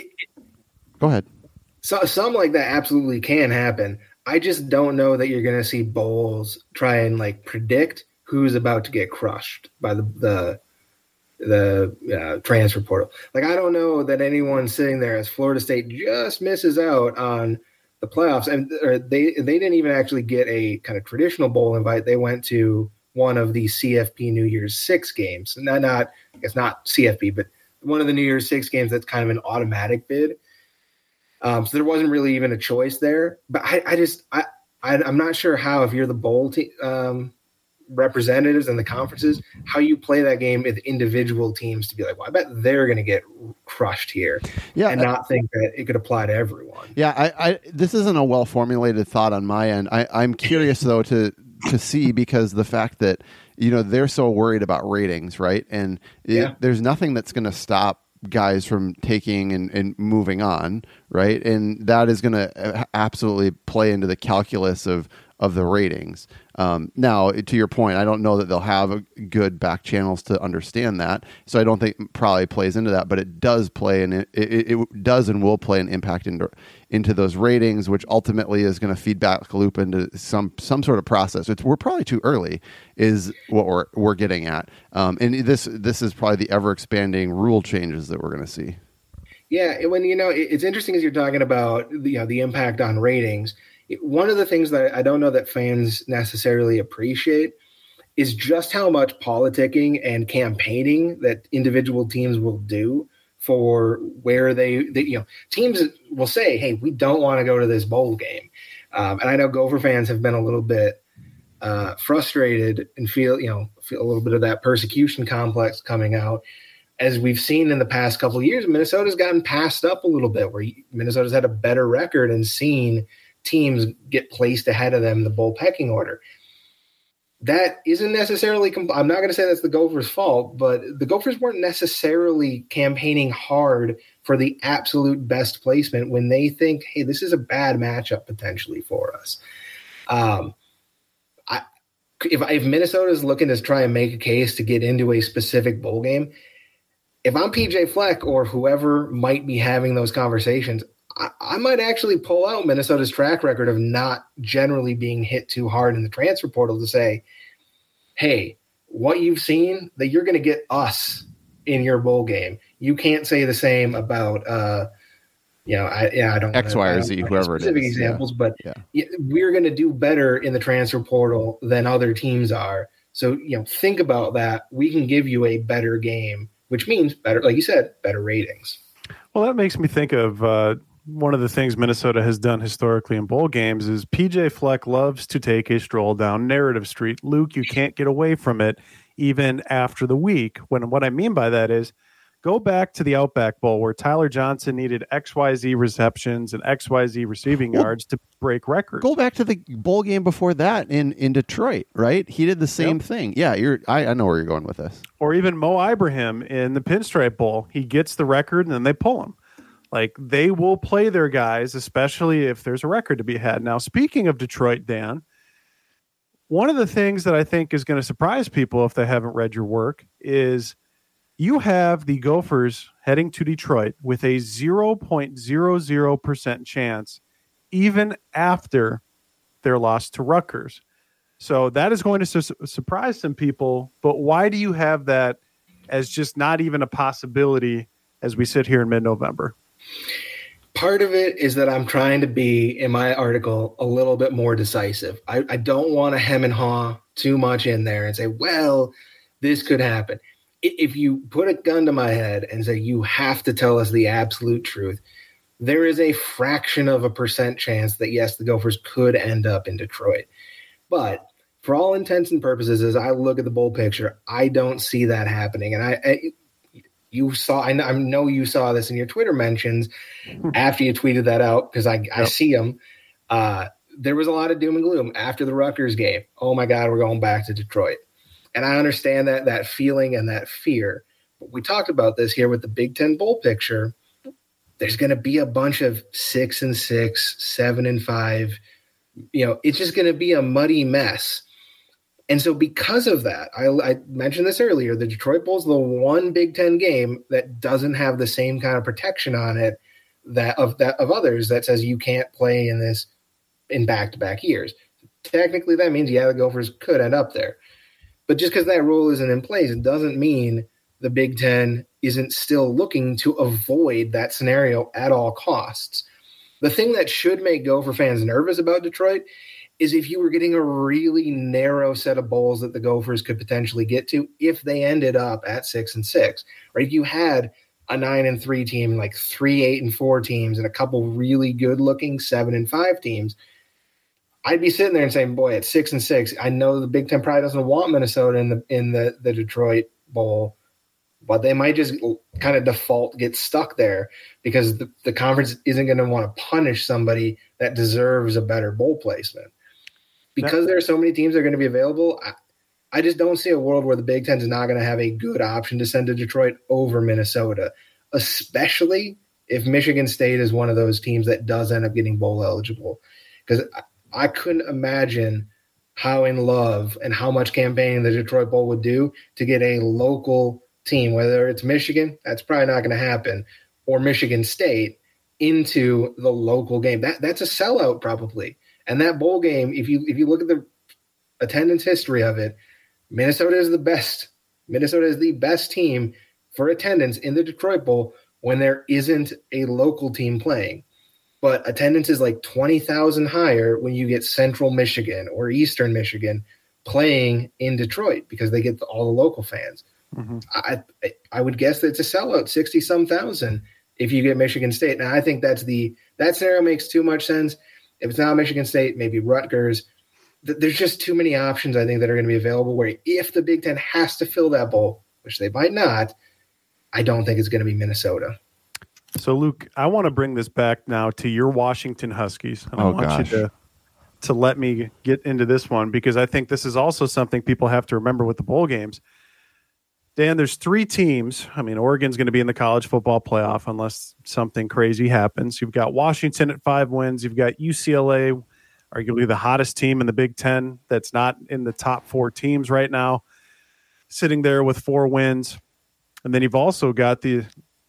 go ahead. So something like that absolutely can happen. I just don't know that you're going to see bowls try and predict who's about to get crushed by the transfer portal. I don't know that anyone sitting there as Florida State just misses out on the playoffs, and they didn't even actually get a kind of traditional bowl invite. They went to one of the CFP New Year's Six games. Not I guess not CFP, but one of the New Year's Six games that's kind of an automatic bid. So there wasn't really even a choice there. But I'm not sure how, if you're the bowl representatives and the conferences, how you play that game with individual teams to be like, well, I bet they're going to get crushed here, and not think that it could apply to everyone. Yeah, this isn't a well-formulated thought on my end. I'm curious though to see, because the fact that they're so worried about ratings, right? And there's nothing that's going to stop guys from taking and moving on, right? And that is going to absolutely play into the calculus of the ratings. Now, to your point, I don't know that they'll have good back channels to understand that, so I don't think it probably plays into that. But it does play, and it does and will play an impact into those ratings, which ultimately is going to feedback loop into some sort of process. We're probably too early, is what we're getting at, and this is probably the ever expanding rule changes that we're going to see. Yeah, when it's interesting as you're talking about the impact on ratings. One of the things that I don't know that fans necessarily appreciate is just how much politicking and campaigning that individual teams will do for where they teams will say, hey, we don't want to go to this bowl game. And I know Gopher fans have been a little bit frustrated and feel a little bit of that persecution complex coming out. As we've seen in the past couple of years, Minnesota's gotten passed up a little bit, where Minnesota's had a better record and seen teams get placed ahead of them in the bowl pecking order. That isn't necessarily I'm not going to say that's the Gophers' fault, but the Gophers weren't necessarily campaigning hard for the absolute best placement when they think, hey, this is a bad matchup potentially for us. If Minnesota is looking to try and make a case to get into a specific bowl game, if I'm PJ Fleck or whoever might be having those conversations, I might actually pull out Minnesota's track record of not generally being hit too hard in the transfer portal to say, hey, what you've seen, that you're going to get us in your bowl game. You can't say the same about, I don't X, Y, or Z, whoever it is. Specific examples, but we're going to do better in the transfer portal than other teams are. So, think about that. We can give you a better game, which means better, like you said, better ratings. Well, that makes me think of one of the things Minnesota has done historically in bowl games is PJ Fleck loves to take a stroll down narrative street. Luke, you can't get away from it even after the week. What I mean by that is go back to the Outback Bowl where Tyler Johnson needed XYZ receptions and XYZ receiving yards to break records. Go back to the bowl game before that in Detroit, right? He did the same thing. Yeah, I know where you're going with this. Or even Mo Ibrahim in the Pinstripe Bowl. He gets the record and then they pull him. Like, they will play their guys, especially if there's a record to be had. Now, speaking of Detroit, Dan, one of the things that I think is going to surprise people if they haven't read your work is you have the Gophers heading to Detroit with a 0.00% chance even after their loss to Rutgers. So that is going to surprise some people, but why do you have that as just not even a possibility as we sit here in mid-November? Part of it is that I'm trying to be, in my article, a little bit more decisive. I don't want to hem and haw too much in there and say, well, this could happen. If you put a gun to my head and say, you have to tell us the absolute truth, there is a fraction of a percent chance that, yes, the Gophers could end up in Detroit. But for all intents and purposes, as I look at the bowl picture, I don't see that happening. And I know you saw this in your Twitter mentions after you tweeted that out, because I see them. There was a lot of doom and gloom after the Rutgers game. Oh my God, we're going back to Detroit. And I understand that feeling and that fear. But we talked about this here with the Big Ten bowl picture. There's going to be a bunch of 6-6, 7-5. It's just going to be a muddy mess. And so because of that, I mentioned this earlier, the Detroit Bowl is the one Big Ten game that doesn't have the same kind of protection on it of others that says you can't play in back-to-back years. Technically, that means, the Gophers could end up there. But just because that rule isn't in place, it doesn't mean the Big Ten isn't still looking to avoid that scenario at all costs. The thing that should make Gopher fans nervous about Detroit is if you were getting a really narrow set of bowls that the Gophers could potentially get to if they ended up at 6-6, right? If you had a 9-3 team, like 3 8-4 teams, and a couple really good-looking 7-5 teams, I'd be sitting there and saying, boy, at 6-6, I know the Big Ten probably doesn't want Minnesota in the Detroit Bowl, but they might just kind of default get stuck there because the conference isn't going to want to punish somebody that deserves a better bowl placement. Because there are so many teams that are going to be available, I just don't see a world where the Big Ten is not going to have a good option to send to Detroit over Minnesota, especially if Michigan State is one of those teams that does end up getting bowl eligible. Because I couldn't imagine how in love and how much campaigning the Detroit Bowl would do to get a local team, whether it's Michigan, that's probably not going to happen, or Michigan State, into the local game. That's a sellout probably. And that bowl game, if you look at the attendance history of it, Minnesota is the best. Minnesota is the best team for attendance in the Detroit Bowl when there isn't a local team playing. But attendance is like 20,000 higher when you get Central Michigan or Eastern Michigan playing in Detroit because they get all the local fans. Mm-hmm. I would guess that it's a sellout, 60-some thousand if you get Michigan State. Now, I think that scenario makes too much sense. If it's not Michigan State, maybe Rutgers. There's just too many options, I think, that are going to be available where if the Big Ten has to fill that bowl, which they might not, I don't think it's going to be Minnesota. So, Luke, I want to bring this back now to your Washington Huskies. And I want you to let me get into this one because I think this is also something people have to remember with the bowl games. Dan, there's 3 teams. I mean, Oregon's going to be in the college football playoff unless something crazy happens. You've got Washington at 5 wins. You've got UCLA, arguably the hottest team in the Big Ten that's not in the top 4 teams right now, sitting there with 4 wins. And then you've also got the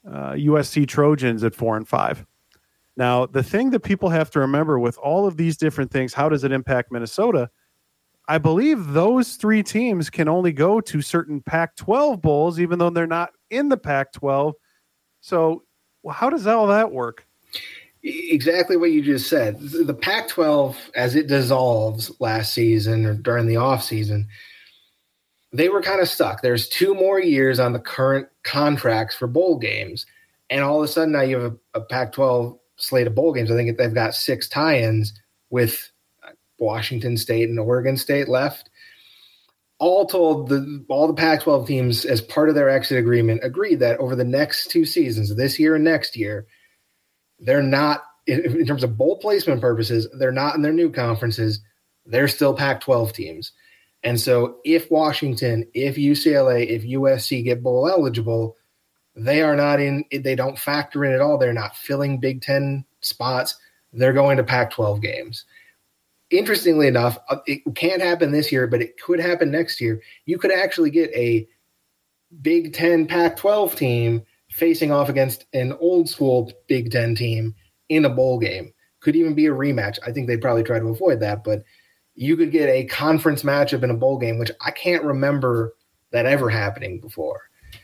USC Trojans at 4 and 5. Now, the thing that people have to remember with all of these different things, how does it impact Minnesota? I believe those 3 teams can only go to certain Pac-12 bowls, even though they're not in the Pac-12. So how does all that work? Exactly what you just said. The Pac-12, as it dissolves last season or during the offseason, they were kind of stuck. There's 2 more years on the current contracts for bowl games. And all of a sudden now you have a Pac-12 slate of bowl games. I think they've got 6 tie-ins with Washington State and Oregon State left. All told, all the Pac-12 teams, as part of their exit agreement, agreed that over the next 2 seasons, this year and next year, they're not, in terms of bowl placement purposes, they're not in their new conferences. They're still Pac-12 teams. And so if Washington, if UCLA, if USC get bowl eligible, they are not in, they don't factor in at all. They're not filling Big Ten spots. They're going to Pac-12 games. Interestingly enough, it can't happen this year, but it could happen next year. You could actually get a Big Ten Pac-12 team facing off against an old school Big Ten team in a bowl game. Could even be a rematch. I think they'd probably try to avoid that, but you could get a conference matchup in a bowl game, which I can't remember that ever happening before.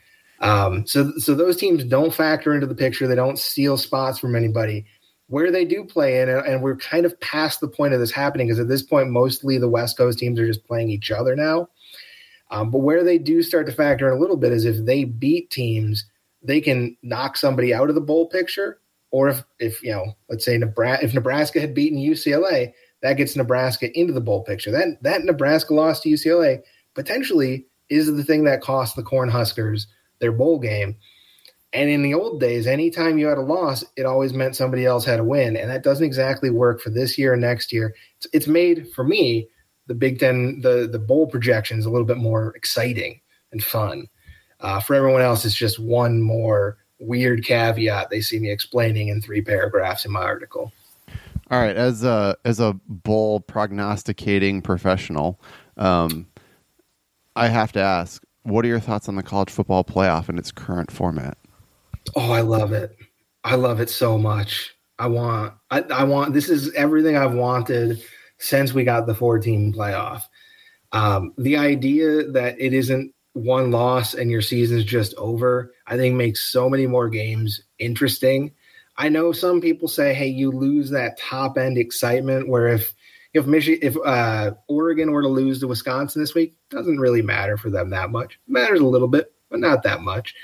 So those teams don't factor into the picture. They don't steal spots from anybody. Where they do play in, and we're kind of past the point of this happening because at this point, mostly the West Coast teams are just playing each other now. But where they do start to factor in a little bit is if they beat teams, they can knock somebody out of the bowl picture. Or if you know, let's say if Nebraska had beaten UCLA, that gets Nebraska into the bowl picture. That Nebraska loss to UCLA potentially is the thing that cost the Cornhuskers their bowl game. And in the old days, anytime you had a loss, it always meant somebody else had a win. And that doesn't exactly work for this year and next year. It's made, for me, the Big Ten, the bowl projections a little bit more exciting and fun. For everyone else, it's just one more weird caveat they see me explaining in 3 paragraphs in my article. All right. As a bowl prognosticating professional, I have to ask, what are your thoughts on the college football playoff in its current format? Oh, I love it. I love it so much. I want, this is everything I've wanted since we got the 4-team playoff. The idea that it isn't one loss and your season's just over, I think makes so many more games interesting. I know some people say, hey, you lose that top end excitement where if Oregon were to lose to Wisconsin this week, doesn't really matter for them that much. It matters a little bit, but not that much.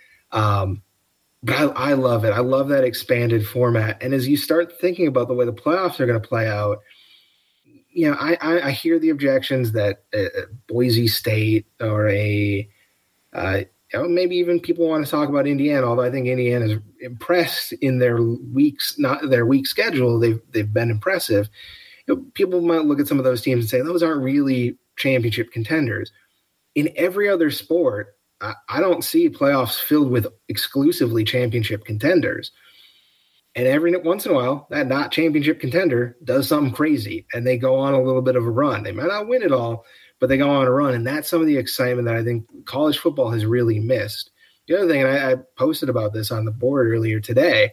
But I love it. I love that expanded format. And as you start thinking about the way the playoffs are going to play out, you know, I hear the objections that Boise State or maybe even people want to talk about Indiana, although I think Indiana is impressed in their week schedule. They've been impressive. You know, people might look at some of those teams and say those aren't really championship contenders. In every other sport, I don't see playoffs filled with exclusively championship contenders. And every once in a while, that not championship contender does something crazy, and they go on a little bit of a run. They might not win it all, but they go on a run, and that's some of the excitement that I think college football has really missed. The other thing, and I posted about this on the board earlier today,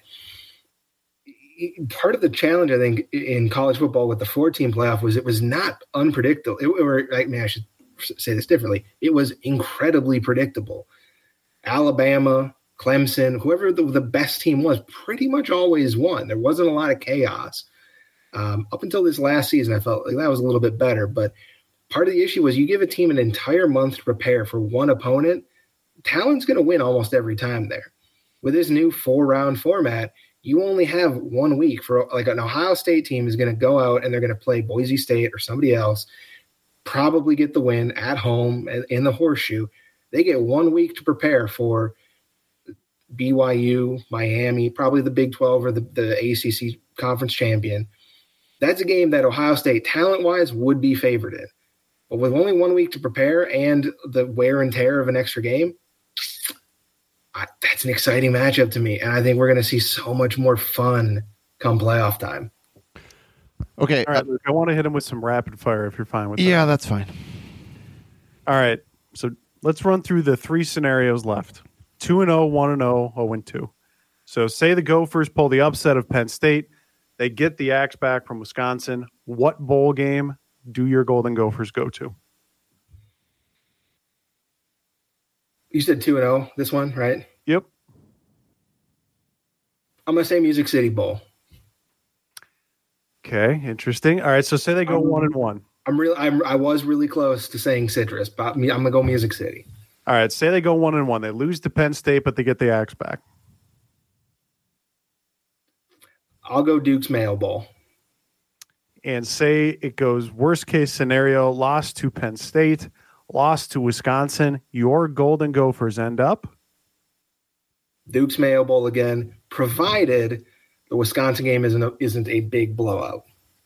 part of the challenge, I think, in college football with the 4-team playoff was it was not unpredictable. I should say this differently. It was incredibly predictable. Alabama, Clemson, whoever the best team was, pretty much always won. There wasn't a lot of chaos. Up until this last season, I felt like that was a little bit better. But part of the issue was you give a team an entire month to prepare for one opponent, talent's going to win almost every time there. With this new 4-round format, you only have 1 week for like an Ohio State team is going to go out and they're going to play Boise State or somebody else, probably get the win at home in the Horseshoe. They get 1 week to prepare for BYU, Miami, probably the Big 12 or the ACC conference champion. That's a game that Ohio State, talent-wise, would be favored in. But with only 1 week to prepare and the wear and tear of an extra game, that's an exciting matchup to me. And I think we're going to see so much more fun come playoff time. Okay. All right, Luke, I want to hit him with some rapid fire if you're fine with that. Yeah, that's fine. All right. So let's run through the 3 scenarios left. 2-0, 1-0, 0-2. So say the Gophers pull the upset of Penn State. They get the Axe back from Wisconsin. What bowl game do your Golden Gophers go to? You said 2-0, this one, right? Yep. I'm going to say Music City Bowl. Okay, interesting. All right, so say they go 1-1. I was really close to saying Citrus, but I'm going to go Music City. All right, say they go 1-1. They lose to Penn State, but they get the Axe back. I'll go Duke's Mayo Bowl. And say it goes worst case scenario, loss to Penn State, loss to Wisconsin. Your Golden Gophers end up? Duke's Mayo Bowl again, provided the Wisconsin game isn't a big blowout.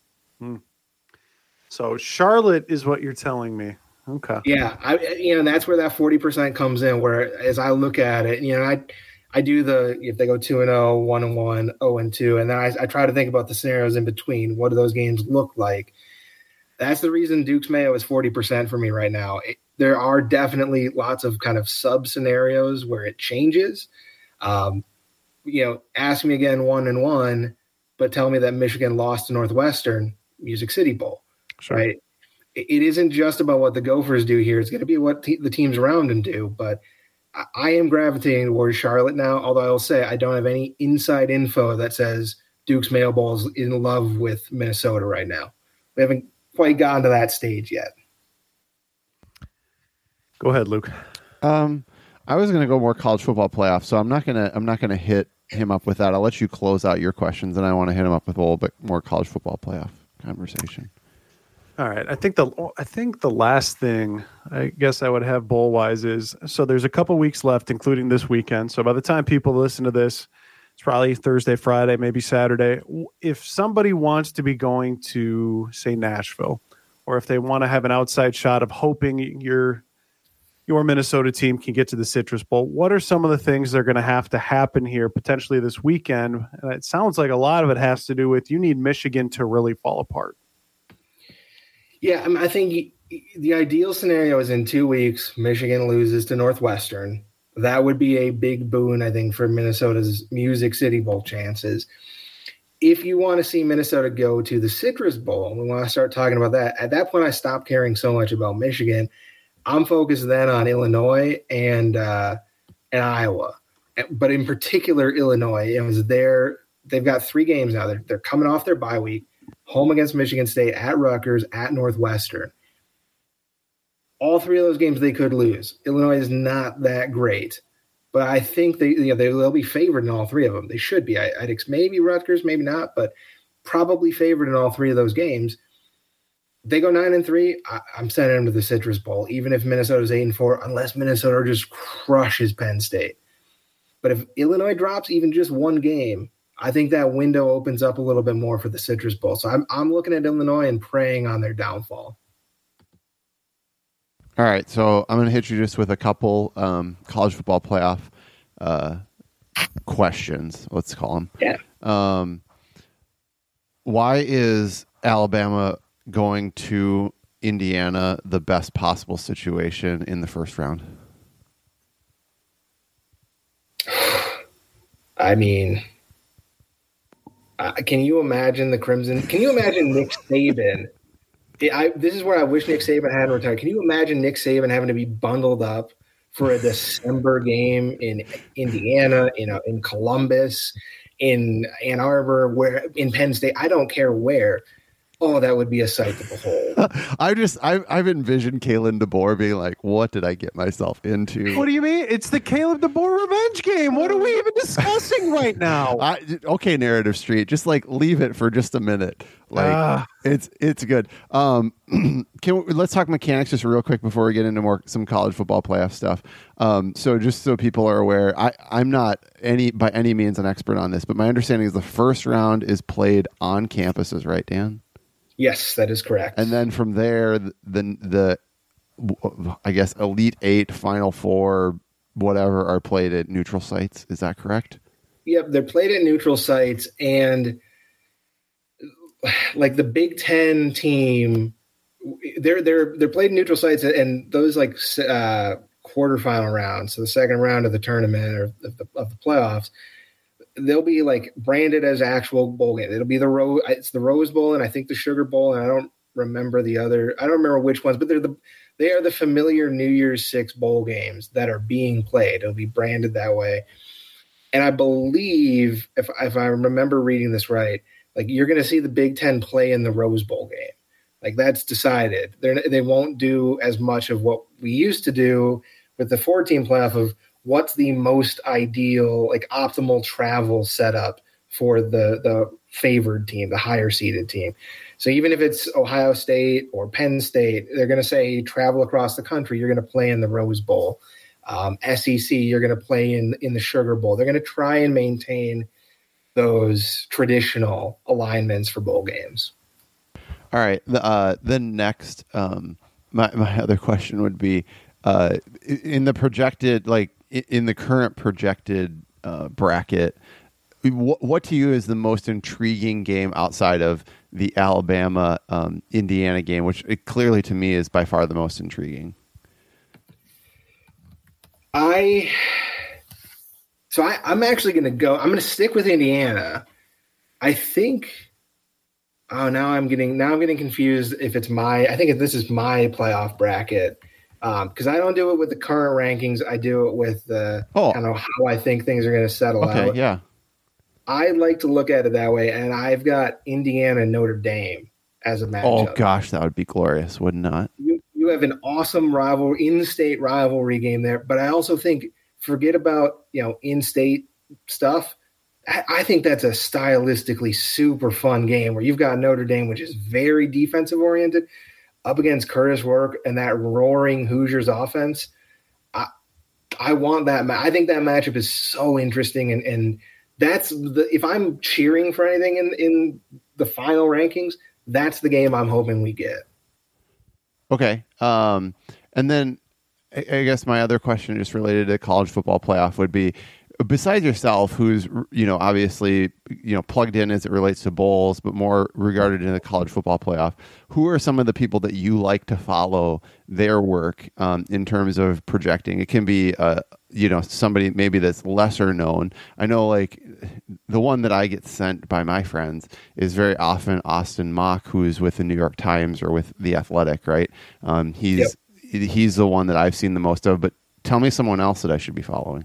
So Charlotte is what you're telling me. Okay. Yeah, that's where that 40% comes in. Where as I look at it, I do if they go 2-0, 1-1, 0-2, and then I try to think about the scenarios in between. What do those games look like? That's the reason Duke's Mayo is 40% for me right now. There are definitely lots of kind of sub scenarios where it changes. Ask me again 1-1, but tell me that Michigan lost to Northwestern, Music City Bowl. Sure. Right? It isn't just about what the Gophers do here. It's going to be what the teams around them do. But I am gravitating towards Charlotte now, although I will say I don't have any inside info that says Duke's Mayo Bowl is in love with Minnesota right now. We haven't quite gotten to that stage yet. Go ahead, Luke. I was going to go more college football playoff, so I'm not gonna hit him up with that. I'll let you close out your questions, and I want to hit him up with a little bit more college football playoff conversation. All right. I think the last thing I guess I would have bowl wise is, so there's a couple weeks left, including this weekend. So by the time people listen to this, it's probably Thursday, Friday, maybe Saturday. If somebody wants to be going to, say, Nashville, or if they want to have an outside shot of hoping your Minnesota team can get to the Citrus Bowl, what are some of the things that are going to have to happen here potentially this weekend? And it sounds like a lot of it has to do with you need Michigan to really fall apart. Yeah, I think the ideal scenario is in 2 weeks, Michigan loses to Northwestern. That would be a big boon, I think, for Minnesota's Music City Bowl chances. If you want to see Minnesota go to the Citrus Bowl, we want to start talking about that. At that point, I stopped caring so much about Michigan. I'm focused then on Illinois and Iowa, but in particular Illinois. It was they've got 3 games now. They're coming off their bye week. Home against Michigan State, at Rutgers, at Northwestern. All 3 of those games they could lose. Illinois is not that great, but I think they'll be favored in all 3 of them. They should be. I'd maybe Rutgers, maybe not, but probably favored in all 3 of those games. They go 9-3. I'm sending them to the Citrus Bowl, even if Minnesota's 8-4, unless Minnesota just crushes Penn State. But if Illinois drops even just 1 game, I think that window opens up a little bit more for the Citrus Bowl. So I'm looking at Illinois and praying on their downfall. All right, so I'm going to hit you just with a couple college football playoff questions, let's call them. Yeah. Why is Alabama going to Indiana the best possible situation in the first round? I mean, can you imagine the Crimson? Can you imagine Nick Saban? This is where I wish Nick Saban hadn't retired. Can you imagine Nick Saban having to be bundled up for a December game in Indiana, in Columbus, in Ann Arbor, where in Penn State, I don't care where. Oh, that would be a sight to behold. I've envisioned Kalen DeBoer being like, what did I get myself into? What do you mean? It's the Caleb DeBoer revenge game. What are we even discussing right now? Okay, Narrative Street, just like leave it for just a minute. Like it's good. Let's talk mechanics just real quick before we get into some college football playoff stuff. So just so people are aware, I'm not by any means an expert on this, but my understanding is the first round is played on campuses, right, Dan? Yes, that is correct. And then from there, the I guess Elite Eight, Final Four, whatever, are played at neutral sites. Is that correct? Yep, they're played at neutral sites, and like the Big Ten team, they're played in neutral sites, and those like quarterfinal rounds, so the second round of the tournament or of the playoffs, they'll be like branded as actual bowl games. It'll be it's the Rose Bowl and I think the Sugar Bowl, and I don't remember which ones, but they are the familiar New Year's Six bowl games that are being played. It'll be branded that way. And I believe if I remember reading this right, like you're going to see the Big Ten play in the Rose Bowl game. Like that's decided. They won't do as much of what we used to do with the 4-team playoff of what's the most ideal, like optimal travel setup for the favored team, the higher seeded team. So even if it's Ohio State or Penn State, they're going to say travel across the country. You're going to play in the Rose Bowl. SEC, you're going to play in the Sugar Bowl. They're going to try and maintain those traditional alignments for bowl games. All right. The next, my other question would be, in the projected, like in the current projected bracket, what to you is the most intriguing game outside of the Alabama Indiana game, which clearly to me is by far the most intriguing? I'm actually going to stick with Indiana. I think. Oh, now I'm getting confused. If it's if this is my playoff bracket, because I don't do it with the current rankings. I do it with the kind of how I think things are going to settle out. Okay, yeah. I like to look at it that way, and I've got Indiana and Notre Dame as a matchup. Oh gosh, that would be glorious, would not? You have an awesome in-state rivalry game there, but I also think forget about in-state stuff. I think that's a stylistically super fun game where you've got Notre Dame, which is very defensive oriented, up against Curtis Work and that roaring Hoosiers offense. I want that. I think that matchup is so interesting, and that's if I'm cheering for anything in the final rankings, that's the game I'm hoping we get. Okay. And then I guess my other question just related to college football playoff would be, besides yourself, who's, obviously, plugged in as it relates to bowls, but more regarded in the college football playoff, who are some of the people that you like to follow their work in terms of projecting? It can be, somebody maybe that's lesser known. I know, like, the one that I get sent by my friends is very often Austin Mock, who's with the New York Times or with The Athletic, right? He's the one that I've seen the most of, but tell me someone else that I should be following.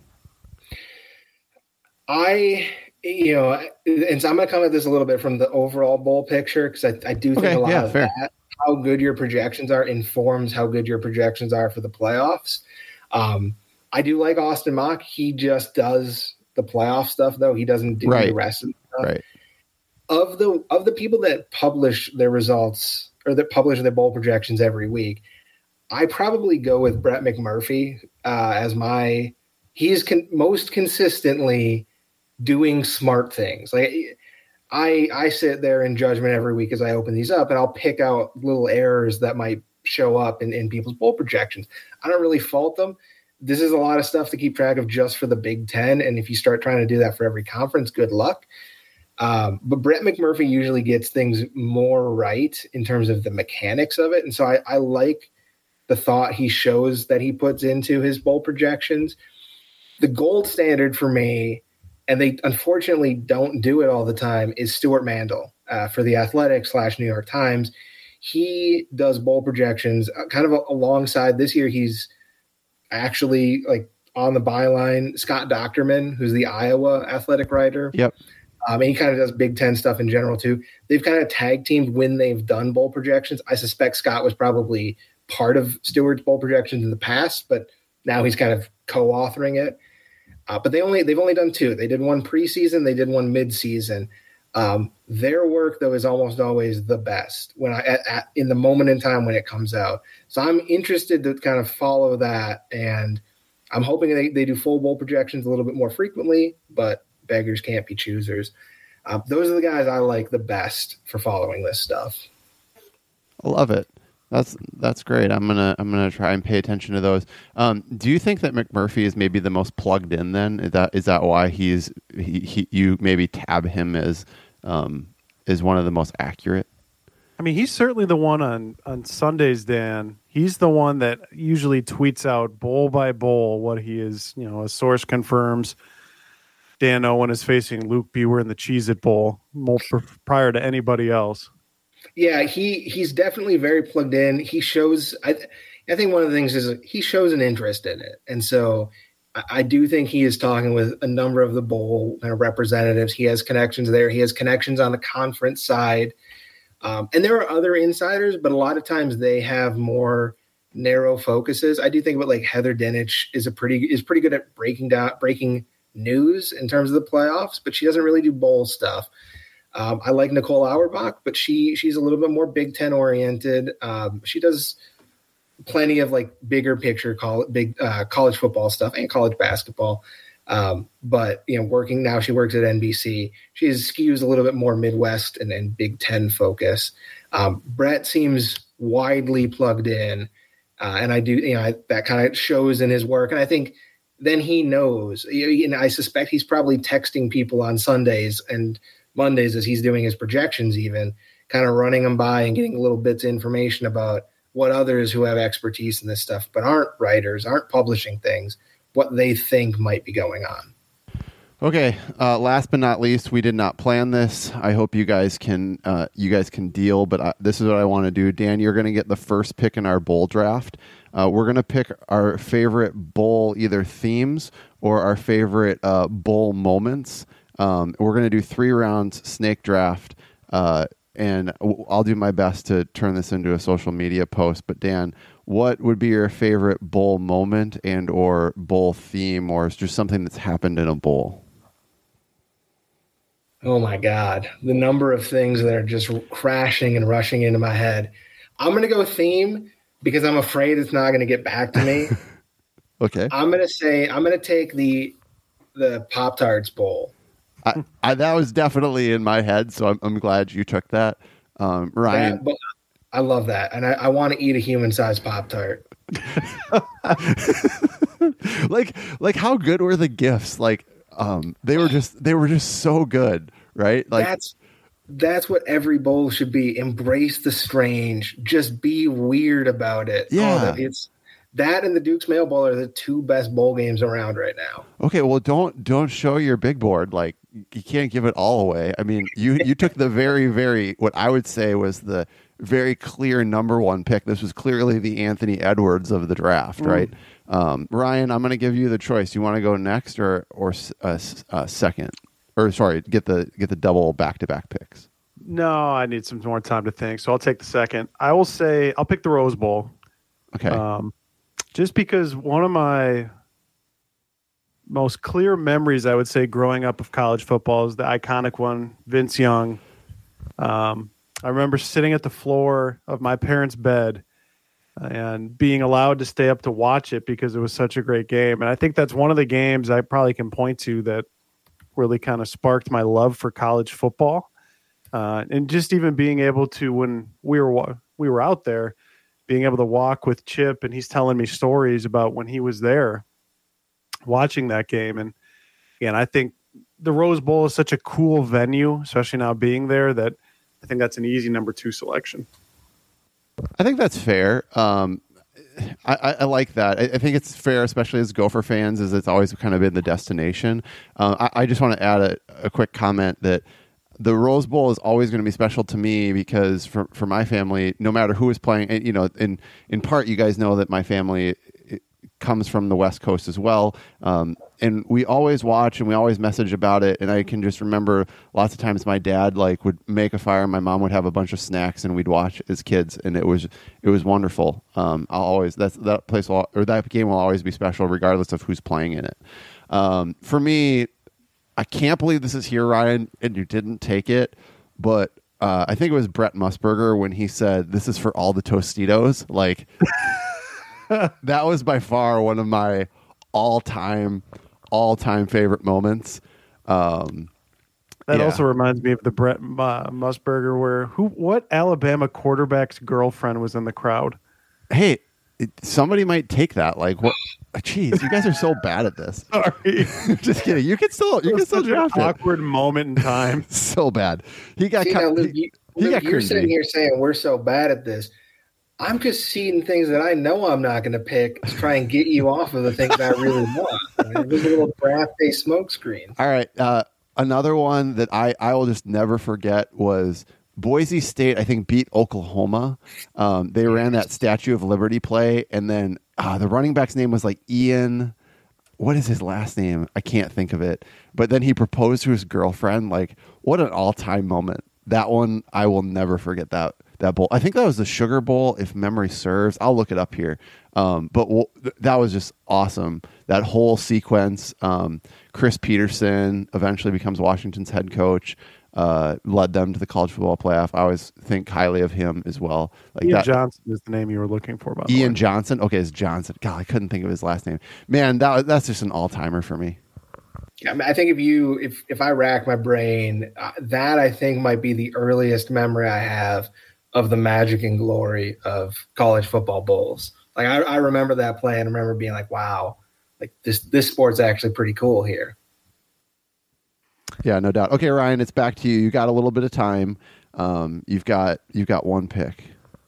And so I'm going to come at this a little bit from the overall bowl picture, because I do think a lot of that, how good your projections are, informs how good your projections are for the playoffs. I do like Austin Mock. He just does the playoff stuff, though. He doesn't do the rest of the stuff. Right. Of the people that publish their results or that publish their bowl projections every week, I probably go with Brett McMurphy as he's most consistently doing smart things. Like I sit there in judgment every week as I open these up, and I'll pick out little errors that might show up in people's bowl projections. I don't really fault them. This is a lot of stuff to keep track of just for the Big Ten, and if you start trying to do that for every conference, good luck. But Brett McMurphy usually gets things more right in terms of the mechanics of it, and so I like the thought he shows that he puts into his bowl projections. The gold standard for me, and they unfortunately don't do it all the time, is Stuart Mandel for The Athletic / New York Times. He does bowl projections kind of alongside this year. He's actually like on the byline, Scott Docterman, who's the Iowa athletic writer. Yep. And he kind of does Big Ten stuff in general too. They've kind of tag teamed when they've done bowl projections. I suspect Scott was probably part of Stewart's bowl projections in the past, but now he's kind of co-authoring it. But they've only done 2. They did one preseason, they did one midseason. Their work though is almost always the best when in the moment in time when it comes out. So I'm interested to kind of follow that, and I'm hoping they do full bowl projections a little bit more frequently, but beggars can't be choosers. Those are the guys I like the best for following this stuff. I love it. That's great. I'm gonna try and pay attention to those. Do you think that McMurphy is maybe the most plugged in? Then is that why you maybe tab him as one of the most accurate? I mean, he's certainly the one on Sundays, Dan. He's the one that usually tweets out bowl by bowl what he is. A source confirms Dan Owen is facing Luke Bewer in the Cheez-It Bowl prior to anybody else. Yeah, he's definitely very plugged in. He shows. I think one of the things is he shows an interest in it, and so I do think he is talking with a number of the bowl representatives. He has connections there. He has connections on the conference side. And there are other insiders, but a lot of times they have more narrow focuses. I do think about like Heather Dinich is pretty good at breaking news in terms of the playoffs, but she doesn't really do bowl stuff. I like Nicole Auerbach, but she's a little bit more Big Ten oriented. She does plenty of like bigger picture college football stuff and college basketball. But working now, she works at NBC. She skews a little bit more Midwest and Big Ten focus. Brett seems widely plugged in, and I do, that kind of shows in his work. And I think then he knows. And I suspect he's probably texting people on Sundays and Mondays as he's doing his projections, even kind of running them by and getting little bits of information about what others who have expertise in this stuff but aren't writers, aren't publishing things, what they think might be going on. Okay. Last but not least, we did not plan this. I hope you guys can deal, but this is what I want to do. Dan, you're going to get the first pick in our bowl draft. We're going to pick our favorite bowl, either themes or our favorite bowl moments. We're going to do 3 rounds snake draft, and I'll do my best to turn this into a social media post. But Dan, what would be your favorite bowl moment and or bowl theme, or is just something that's happened in a bowl? Oh my God, the number of things that are just crashing and rushing into my head. I'm going to go theme because I'm afraid it's not going to get back to me. Okay. I'm going to take the Pop-Tarts Bowl. That was definitely in my head, so I'm glad you took that. Ryan. I love that. And I want to eat a human-sized Pop-Tart. like how good were the gifts? Like, they were just so good, right? Like that's what every bowl should be. Embrace the strange. Just be weird about it. Yeah. It's that and the Duke's Mayo Bowl are the 2 best bowl games around right now. Okay, well, don't show your big board. Like, you can't give it all away. I mean, you took the very, very, what I would say was the very clear number 1 pick. This was clearly the Anthony Edwards of the draft, right? Ryan, I'm going to give you the choice. You want to go next or second? Or sorry, get the double back-to-back picks. No, I need some more time to think, so I'll take the second. I will say I'll pick the Rose Bowl. Okay. Just because one of my most clear memories, I would say, growing up of college football is the iconic one, Vince Young. I remember sitting at the floor of my parents' bed and being allowed to stay up to watch it because it was such a great game. And I think that's one of the games I probably can point to that really kind of sparked my love for college football. And just even being able to, when we were out there, being able to walk with Chip, and he's telling me stories about when he was there watching that game. And again, I think the Rose Bowl is such a cool venue, especially now being there, that I think that's an easy number 2 selection. I think that's fair. I like that. I think it's fair, especially as Gopher fans, as it's always kind of been the destination. I just want to add a quick comment that the Rose Bowl is always going to be special to me because for my family, no matter who is playing, and, in part, you guys know that my family comes from the West Coast as well. And we always watch and we always message about it. And I can just remember lots of times my dad like would make a fire and my mom would have a bunch of snacks and we'd watch as kids. And it was wonderful. That game will always be special regardless of who's playing in it. For me, I can't believe this is here, Ryan, and you didn't take it, but I think it was Brett Musburger when he said, "This is for all the Tostitos." Like that was by far one of my all-time favorite moments. That also reminds me of the Brett Musburger what Alabama quarterback's girlfriend was in the crowd. Hey, somebody might take that. Like, what? Jeez, you guys are so bad at this. Sorry. Just kidding. You can still draft it. Awkward moment in time. So bad. He got cut. Luke, you're sitting here saying we're so bad at this. I'm just seeing things that I know I'm not going to pick to try and get you off of the things I really want. It was a little draft day smokescreen. All right. Another one that I will just never forget was Boise State, I think, beat Oklahoma. They ran that Statue of Liberty play, and then the running back's name was like Ian. What is his last name? I can't think of it. But then he proposed to his girlfriend. Like, what an all-time moment. That one, I will never forget that bowl. I think that was the Sugar Bowl, if memory serves. I'll look it up here. But that was just awesome. That whole sequence. Chris Peterson eventually becomes Washington's head coach. Led them to the college football playoff. I always think highly of him as well. Like Ian Johnson is the name you were looking for. By Ian Johnson. Okay, it's Johnson. God, I couldn't think of his last name. Man, that's just an all-timer for me. Yeah, I think if I rack my brain, that I think might be the earliest memory I have of the magic and glory of college football bowls. Like I remember that play and I remember being like, wow, like this sport's actually pretty cool here. Yeah, no doubt. Okay, Ryan, it's back to you. You got a little bit of time. You've got one pick.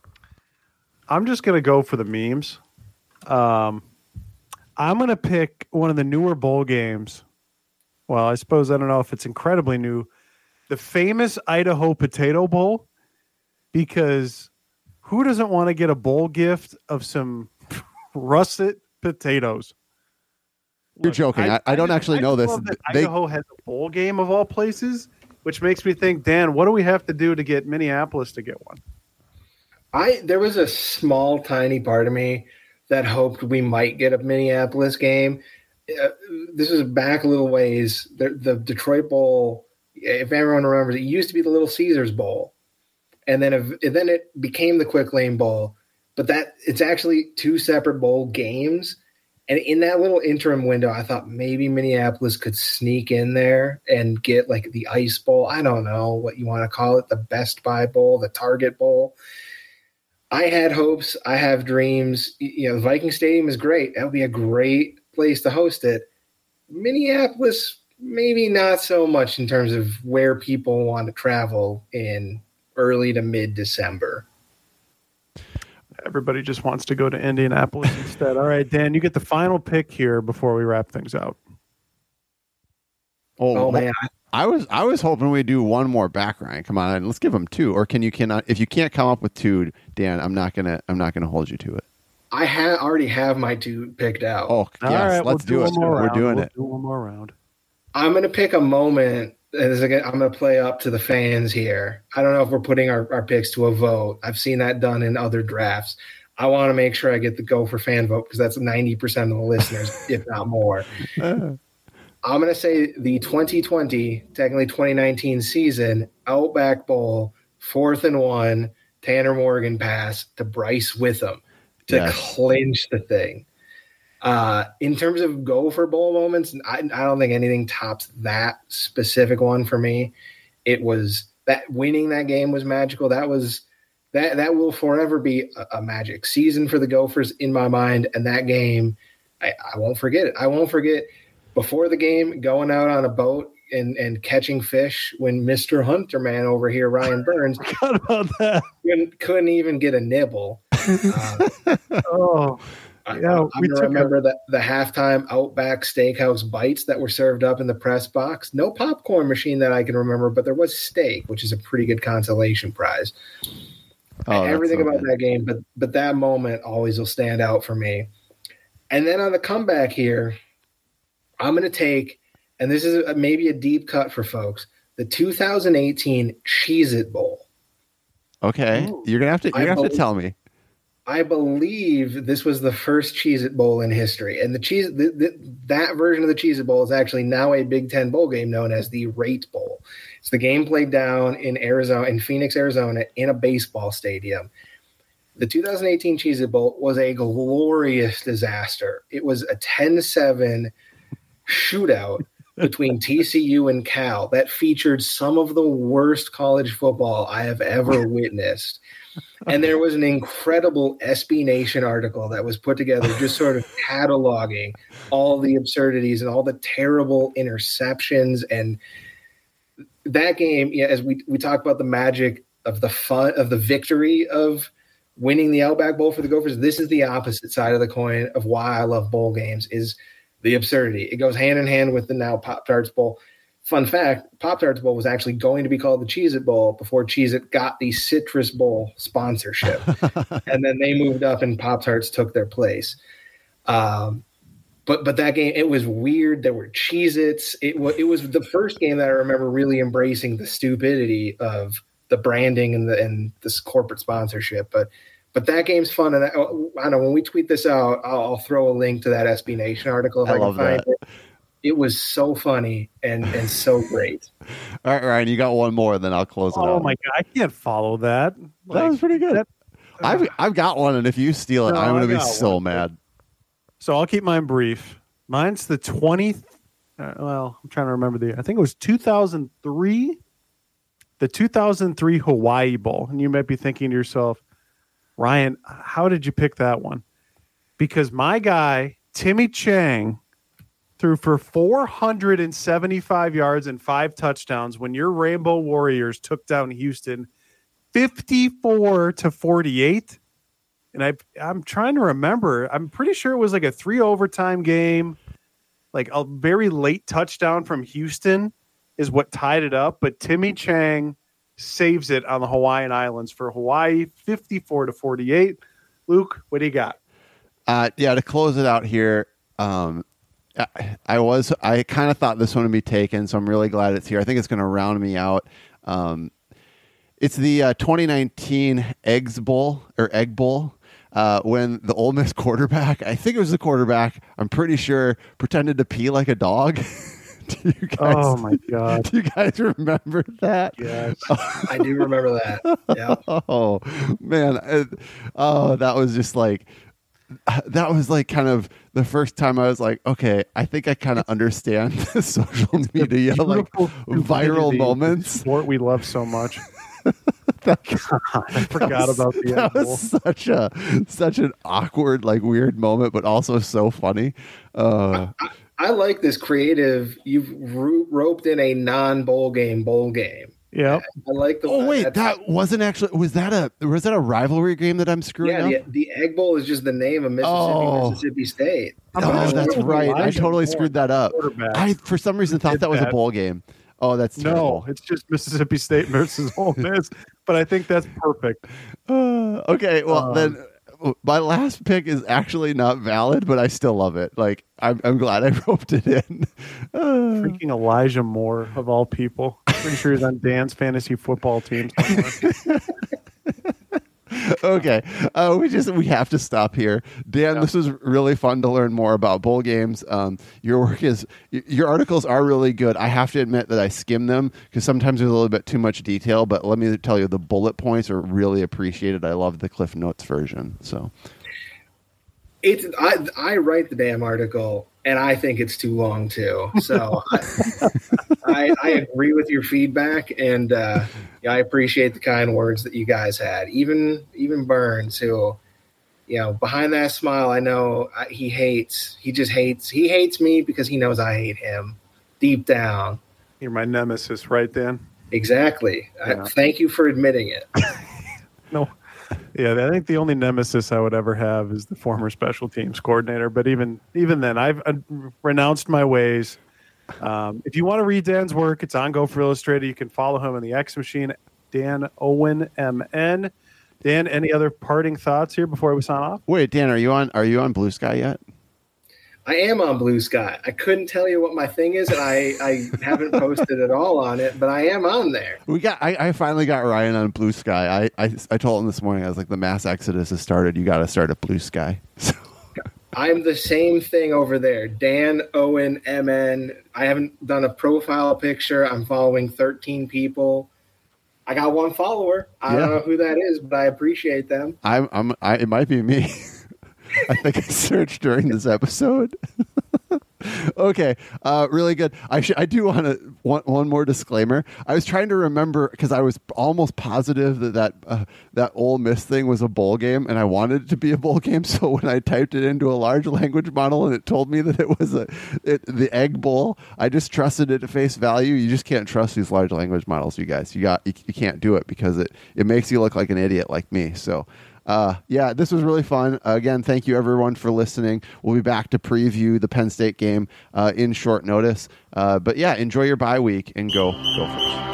I'm just gonna go for the memes. I'm gonna pick one of the newer bowl games. Well, I suppose I don't know if it's incredibly new. The famous Idaho Potato Bowl, because who doesn't want to get a bowl gift of some russet potatoes? You're joking. I don't actually know this. Idaho has a bowl game of all places, which makes me think, Dan, what do we have to do to get Minneapolis to get one? There was a small, tiny part of me that hoped we might get a Minneapolis game. This was back a little ways. The Detroit Bowl, if everyone remembers, it used to be the Little Caesars Bowl, and then it became the Quick Lane Bowl. But it's actually two separate bowl games. And in that little interim window, I thought maybe Minneapolis could sneak in there and get like the Ice Bowl. I don't know what you want to call it, the Best Buy Bowl, the Target Bowl. I had hopes. I have dreams. The Viking Stadium is great. That would be a great place to host it. Minneapolis, maybe not so much in terms of where people want to travel in early to mid-December. Everybody just wants to go to Indianapolis instead. All right, Dan, you get the final pick here before we wrap things out. Oh man, I was hoping we'd do one more back, Ryan. Come on, let's give them two. Or if you can't come up with two, Dan, I'm not gonna hold you to it. I already have my two picked out. Oh yes, right, let's do it. We're doing it. Do one more round. I'm going to pick a moment. I'm going to play up to the fans here. I don't know if we're putting our picks to a vote. I've seen that done in other drafts. I want to make sure I get the go for fan vote because that's 90% of the listeners, if not more. I'm going to say the 2020, technically 2019 season, Outback Bowl, 4th and 1, Tanner Morgan pass to Bryce Witham to clinch the thing. In terms of Gopher Bowl moments, I don't think anything tops that specific one for me. It was that winning that game was magical. That will forever be a magic season for the Gophers in my mind. And that game, I won't forget it. I won't forget before the game going out on a boat and catching fish when Mr. Hunterman over here, Ryan Burns, what about that? Couldn't even get a nibble. Yeah, I remember the halftime Outback Steakhouse bites that were served up in the press box. No popcorn machine that I can remember, but there was steak, which is a pretty good consolation prize. Everything about that game, but that moment always will stand out for me. And then on the comeback here, I'm going to take, and this is maybe a deep cut for folks, the 2018 Cheez-It Bowl. Okay. Ooh. You're going to have to tell me. I believe this was the first Cheez-It Bowl in history. And that version of the Cheez-It Bowl is actually now a Big Ten bowl game known as the Rate Bowl. It's the game played down in Phoenix, Arizona, in a baseball stadium. The 2018 Cheez-It Bowl was a glorious disaster. It was a 10-7 shootout between TCU and Cal that featured some of the worst college football I have ever witnessed. And there was an incredible SB Nation article that was put together just sort of cataloging all the absurdities and all the terrible interceptions. And that game, as we talk about the magic of the fun of the victory of winning the Outback Bowl for the Gophers, this is the opposite side of the coin of why I love bowl games, is the absurdity. It goes hand in hand with the now Pop-Tarts Bowl. Fun fact, Pop-Tarts Bowl was actually going to be called the Cheez-It Bowl before Cheez-It got the Citrus Bowl sponsorship. And then they moved up and Pop-Tarts took their place. But that game, it was weird. There were Cheez-Its. It was the first game that I remember really embracing the stupidity of the branding and this corporate sponsorship. But that game's fun. And I don't know, when we tweet this out, I'll throw a link to that SB Nation article if I can find it. It was so funny and so great. All right, Ryan, you got one more, then I'll close it out. Oh my God, I can't follow that. That was pretty good. I've got one, and if you steal it, I'm going to be so mad. So I'll keep mine brief. Mine's the 20th. Well, I'm trying to remember I think it was 2003. The 2003 Hawaii Bowl. And you might be thinking to yourself, Ryan, how did you pick that one? Because my guy, Timmy Chang, threw for 475 yards and 5 touchdowns when your Rainbow Warriors took down Houston 54-48. And I'm trying to remember. I'm pretty sure it was like a 3 overtime game. Like a very late touchdown from Houston is what tied it up. But Timmy Chang saves it on the Hawaiian Islands for Hawaii, 54-48. Luke, what do you got? To close it out here, I kind of thought this one would be taken, so I'm really glad it's here. I think it's going to round me out. It's the 2019 Egg Bowl, when the Ole Miss quarterback, I think it was the quarterback, I'm pretty sure, pretended to pee like a dog. Oh my God! Do you guys remember that? Yes, I do remember that. Yeah. Oh man! That was just like. That was like kind of the first time I was like, okay, I think I kind of understand the social media, like viral moments. Sport we love so much. I forgot about the that was such an awkward, like weird moment, but also so funny. I like this creative. You've roped in a non-bowl game. Yeah, I like the. Oh wait, that wasn't actually. Was that a rivalry game that I'm screwing up? Yeah, the Egg Bowl is just the name of Mississippi State. Oh, that's right. I totally screwed that up. I for some reason thought that was a bowl game. Oh, that's terrible. No, it's just Mississippi State versus Ole Miss. But I think that's perfect. Okay, well then. My last pick is actually not valid, but I still love it. Like I'm glad I roped it in. Freaking Elijah Moore of all people. Pretty sure he's on Dan's fantasy football team somewhere. Okay, we have to stop here, Dan. Yeah. This was really fun to learn more about bowl games. Your articles are really good. I have to admit that I skim them because sometimes there's a little bit too much detail. But let me tell you, the bullet points are really appreciated. I love the Cliff Notes version. So, I write the damn article, and I think it's too long too. So I agree with your feedback, and I appreciate the kind words that you guys had. Even Burns, who, behind that smile, I know he hates me because he knows I hate him deep down. You're my nemesis, right, Dan? Exactly. Yeah. Thank you for admitting it. No. Yeah, I think the only nemesis I would ever have is the former special teams coordinator. But even then, I've renounced my ways. If you want to read Dan's work, it's on Gopher Illustrated. You can follow him on the X Machine, Dan Owen MN. Dan, any other parting thoughts here before we sign off? Wait, Dan, are you on Blue Sky yet? I am on Blue Sky. I couldn't tell you what my thing is, and I haven't posted at all on it, but I am on there. I finally got Ryan on Blue Sky. I told him this morning, I was like, the mass exodus has started. You got to start at Blue Sky. So. I'm the same thing over there. Dan Owen MN. I haven't done a profile picture. I'm following 13 people. I got one follower. I don't know who that is, but I appreciate them. It might be me. I think I searched during this episode. Okay, really good. I do want one more disclaimer. I was trying to remember because I was almost positive that Ole Miss thing was a bowl game, and I wanted it to be a bowl game. So when I typed it into a large language model and it told me that it was the Egg Bowl, I just trusted it at face value. You just can't trust these large language models, you guys. You can't do it because it makes you look like an idiot like me. So. This was really fun. Again, thank you everyone for listening. We'll be back to preview the Penn State game in short notice. But yeah, enjoy your bye week and go Gophers.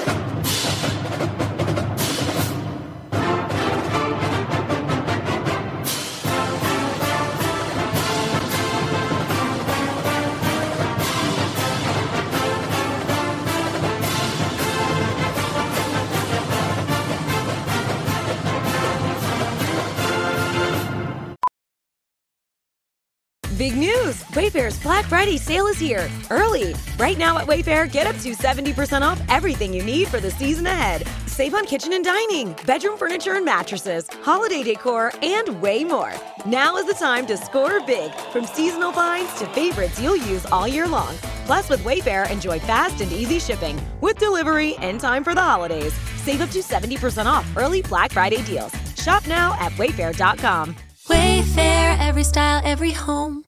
Big news! Wayfair's Black Friday sale is here, early. Right now at Wayfair, get up to 70% off everything you need for the season ahead. Save on kitchen and dining, bedroom furniture and mattresses, holiday decor, and way more. Now is the time to score big, from seasonal finds to favorites you'll use all year long. Plus, with Wayfair, enjoy fast and easy shipping, with delivery in time for the holidays. Save up to 70% off early Black Friday deals. Shop now at wayfair.com. Wayfair, every style, every home.